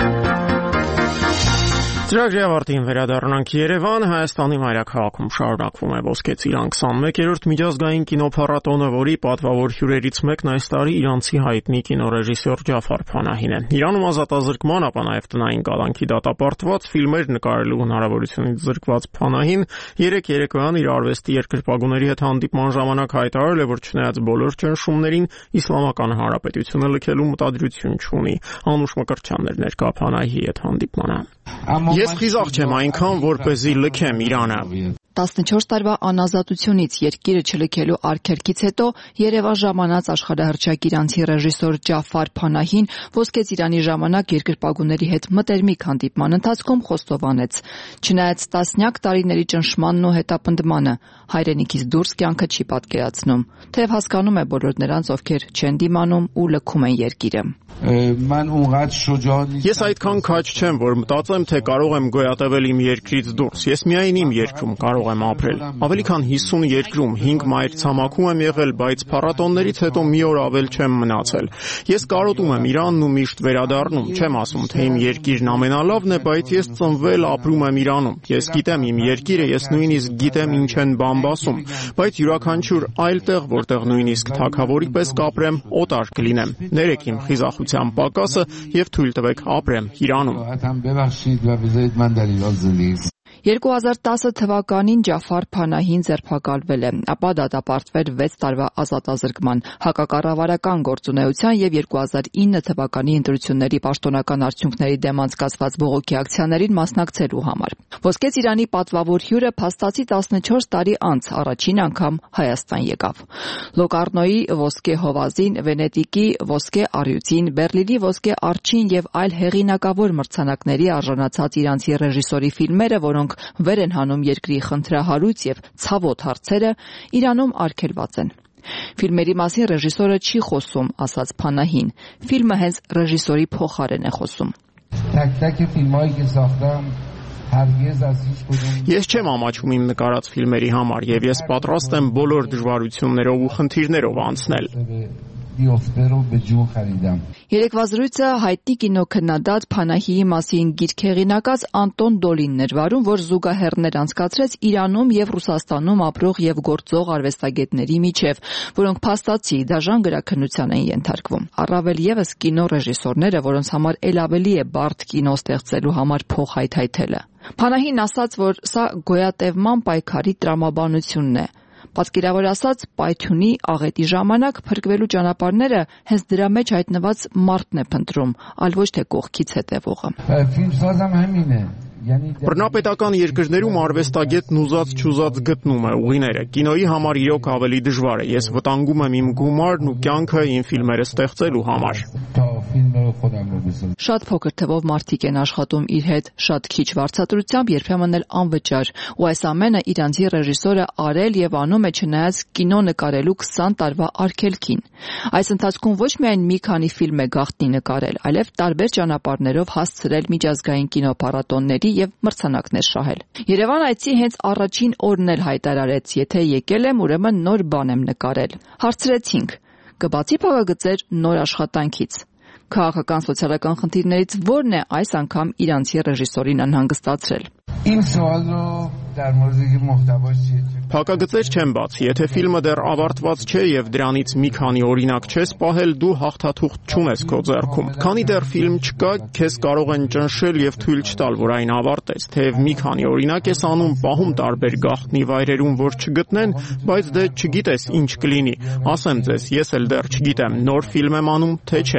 Ծրագրի ավարտին վերադառնանք Երևան, Հայաստանի մայրաքաղաքում շարունակվում է Ոսկե ծիրան քսանմեկերորդ միջազգային կինոփառատոնը, որի պատվավոր հյուրերից մեկն այս տարի իրանցի հայտնի կինոռեժիսոր Ջաֆար Փանահին է։ Իրանում ազատազրկման, ապա նաև տնային կալանքի դատապարտված ֆիլմեր նկարելու հնարավորությունից զրկված Փանահին երեք երեկոյան իր արվեստի երկրպագուների հետ հանդիպման ժամանակ հայտարարել է, որ չնայած բոլոր ճնշումներին Իսլամական Հանրապետությունը լքելու մտադրություն չունի։ Անուշ Մկրտչյանն էր ներկա Փանահիի հետ հանդիպմանը։ Ես խիզախ չեմ այնքան, որպեսզի լքեմ Իրանը։ տասնչորս տարվա անազատությունից երկիրը չլքելու արգելքից հետո Երևան ժամանած աշխարհահռչակ իրանցի ռեժիսոր Ջաֆար Փանահին Ոսկե ծիրանի ժամանակ երկրպագուների հետ մտերմիկ հանդիպման ընթացքում խոստովանեց. չնայած տասնյակ տարիների ճնշմանն ու հետապնդմանը, հայրենիքից դուրս կյանքը չի պատկերացնում, թեև հասկանում է բոլոր նրանց, ովքեր չեն դիմանում ու լքում են երկիրը։ Ես այդքան քաջ չեմ, որ մտածեմ, թե կարող եմ գոյատևել իմ երկրից դուրս։ Ես միայն իմ երկրում կարող եմ ապրել։ Ավելի քան հիսուն երկրում, հինգ մայրցամաքում եմ եղել, բայց փառատոններից հետո մի օր ավել չեմ մնացել։ Ես կարոտում եմ Իրանն ու միշտ վերադառնում, չեմ ասում, թե իմ երկիրն ամենալավն է, բայց ես ծնվել ապրում եմ Իրանում։ Ես գիտեմ իմ երկիրը, ես նույնիսկ գիտեմ ինչ են բամբասում, բայց յուրաքանչյուր այլ տեղ, որտեղ նույնիսկ թագավորի պես կապրեմ, օտար կլինեմ։ Ներեք իմ խիզախության պակասը եւ թույլ տվեք ապրեմ Իրանում։ երկու հազար տասը թվականին Ջաֆար Փանահին ձերբակալվել է, ապա դատապարտվել վեց տարվա ազատազրկման, հակակառավարական գործունեության եւ երկու հազար ինը թվականի ընտրությունների պաշտոնական արդյունքների դեմ անցկացված բողոքի ակցիաներին մասնակցելու համար։ Ոսկե ծիրանի պատվավոր հյուրը փաստացի տասնչորս տարի անց առաջին անգամ Հայաստան եկավ։ Լոկարնոյի ոսկե հովազին, Վենետիկի ոսկե առյուծին, Բերլինի ոսկե արջին եւ այլ հեղինակավոր մրցանակների արժանացած իրանցի ռեժիսորի ֆիլմերը, որոնք վեր են հանում երկրի խնդրահարույց եւ ցավոտ հարցերը, Իրանում արգելված են։ Ֆիլմերի մասին ռեժիսորը չի խոսում, ասաց Փանահին։ Ֆիլմը հենց ռեժիսորի փոխարեն է խոսում։ Ես չեմ ամաչում իմ նկարած ֆիլմերի համար եւ ես պատրաստ եմ բոլոր դժվարություններով ու խնդիրներով անցնել։ Երեկվա զրույցը հայտնի կինոքննադատ Փանահիի մասին գիրք հեղինակած Անտոն Դոլինն էր վարում, որ զուգահեռներ անցկացրեց Իրանում եւ Ռուսաստանում ապրող եւ գործող արվեստագետների միջև, որոնք փաստացի դաժան գրաքննության են ենթարկվում։ Առավել եւս կինոռեժիսորները, որոնց համար ել ավելի է բարդ կինո ստեղծելու համար փող հայթայթելը։ Փանահին ասաց, որ սա գոյատևման պայքարի տրամաբանությունն է։ Պատկերավոր ասած, պայթյունի աղետի ժամանակ փրկվելու ճանապարհները հենց դրա մեջ հայտնված մարդն է փնտրում, այլ ոչ թե կողքից հետևողը։ Բռնապետական երկրներում արվեստագետն ուզած-չուզած գտնում է ուղիները։ Կինոյի համար իրոք ավելի դժվար է։ Ես վտանգում եմ իմ գումարն ու կյանքը իմ ֆիլմերը ստեղծելու համար։ Շատ փոքր թվով մարդիկ են աշխատում իր հետ, շատ քիչ վարձատրությամբ, երբեմն էլ անվճար, ու այս ամենը իրանցի ռեժիսորը արել եւ անում է չնայած կինո նկարելու քսան տարվա արգելքին։ Այս ընթացքում ոչ միայն մի քանի ֆիլմ է գաղտնի նկարել, այլև տարբեր ճանապարհներով հասցրել միջազգային կինոփառատոնների եւ մրցանակներ շահել։ Երևան այցի հենց առաջին օրն էլ հայտարարեց, եթե եկել եմ, ուրեմն նոր բան եմ նկարել։ Հարցրեցինք. կբացի փակագծեր նոր աշխատանքից։ Քաղաքական սոցիալական խնդիրներից ո՞րն է այս անգամ իրանցի ռեժիսորին անհանգստացրել։ Փակագծեր չեմ բացի, եթե ֆիլմը դեռ ավարտված չէ եւ դրանից մի քանի օրինակ չես պահել, դու հաղթաթուղթ չունես քո ձեռքում։ Քանի դեռ ֆիլմ չկա, քեզ կարող են ճնշել եւ թույլ չտալ, որ այն ավարտես, թեև մի քանի օրինակ ես անում, պահում տարբեր գաղտնի վայրերում, որ չգտնեն, բայց դե չգիտես ինչ կլինի։ Ասեմ ձեզ, ես էլ դեռ չգիտեմ, նոր ֆիլմ եմ անում, թե չէ։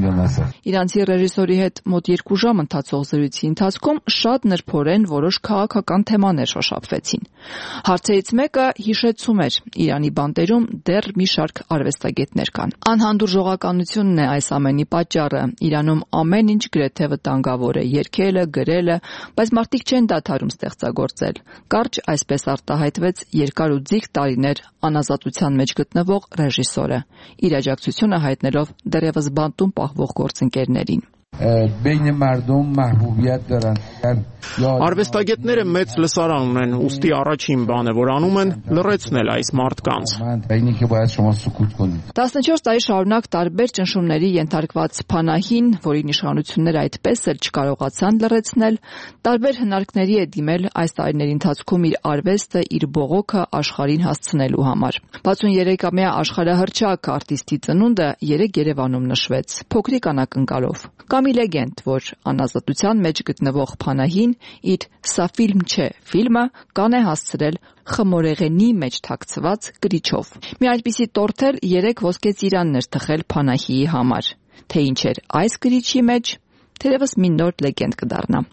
Իրանցի ռեժիսորի հետ մոտ երկու ժամ ընթացող զրույցի ընթացքում շատ նրբորեն որոշ քաղաքական քաղաքական թեմաներ շոշափվեցին։ Հարցերից մեկը հիշեցում էր Իրանի բանտերում դեռ մի շարք արվեստագետներ կան։ Անհանդուրժողականությունն է այս ամենի պատճառը։ Իրանում ամեն ինչ գրեթե վտանգավոր է, երգելը, գրելը, բայց մարդիկ չեն դադարում ստեղծագործել։ Կարճ այսպես արտահայտվեց երկար ու ձիգ տարիներ անազատության մեջ գտնվող ռեժիսորը, իր աջակցությունը հայտնելով դեռևս բանտում պահվող գործընկերներին։ بین مردم محبوبیت دارن. Արվեստագետները մեծ լսարան ունեն, ուստի առաջին բանը, որ անում են, լռեցնել այս մարդկանց։ տասնչորս տարի շարունակ տարբեր ճնշումների ենթարկված Փանահին, որի իշխանությունները այդպես էլ չկարողացան լռեցնել, տարբեր հնարքների է դիմել այս տարիների ընթացքում իր արվեստը, իր բողոքը աշխարհին հասցնելու համար։ վաթսուներեքամյա աշխարհահռչակ արտիստի ծնունդը երեք Երևանում նշվեց, փոքրիկ անակնկալով։ Կա մի լեգենդ, որ անազատության մեջ գտնվող Փանահին իր «Սա ֆիլմ չէ» ֆիլմը կան է հասցրել խմորեղենի մեջ թաքցված կրիչով։ Մի այդպիսի տորթ էլ երեք ոսկե ծիրանն էր թխել Փանահիի համար։ Թե ինչ էր այս կրիչի մեջ, թերևս մի նոր լեգենդ կդառնա։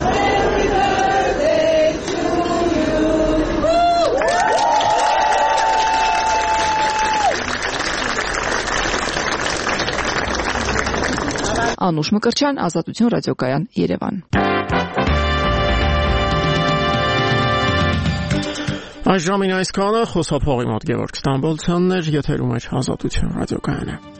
Անուշ Մկրտչյան, Ազատություն ռադիոկայան, Երևան։ Այս ժամին այսքանը, խոսափողի մոտ Գևորգ Ստամբոլցյանն էր, եթերում էր Ազատություն ռադիոկայանը։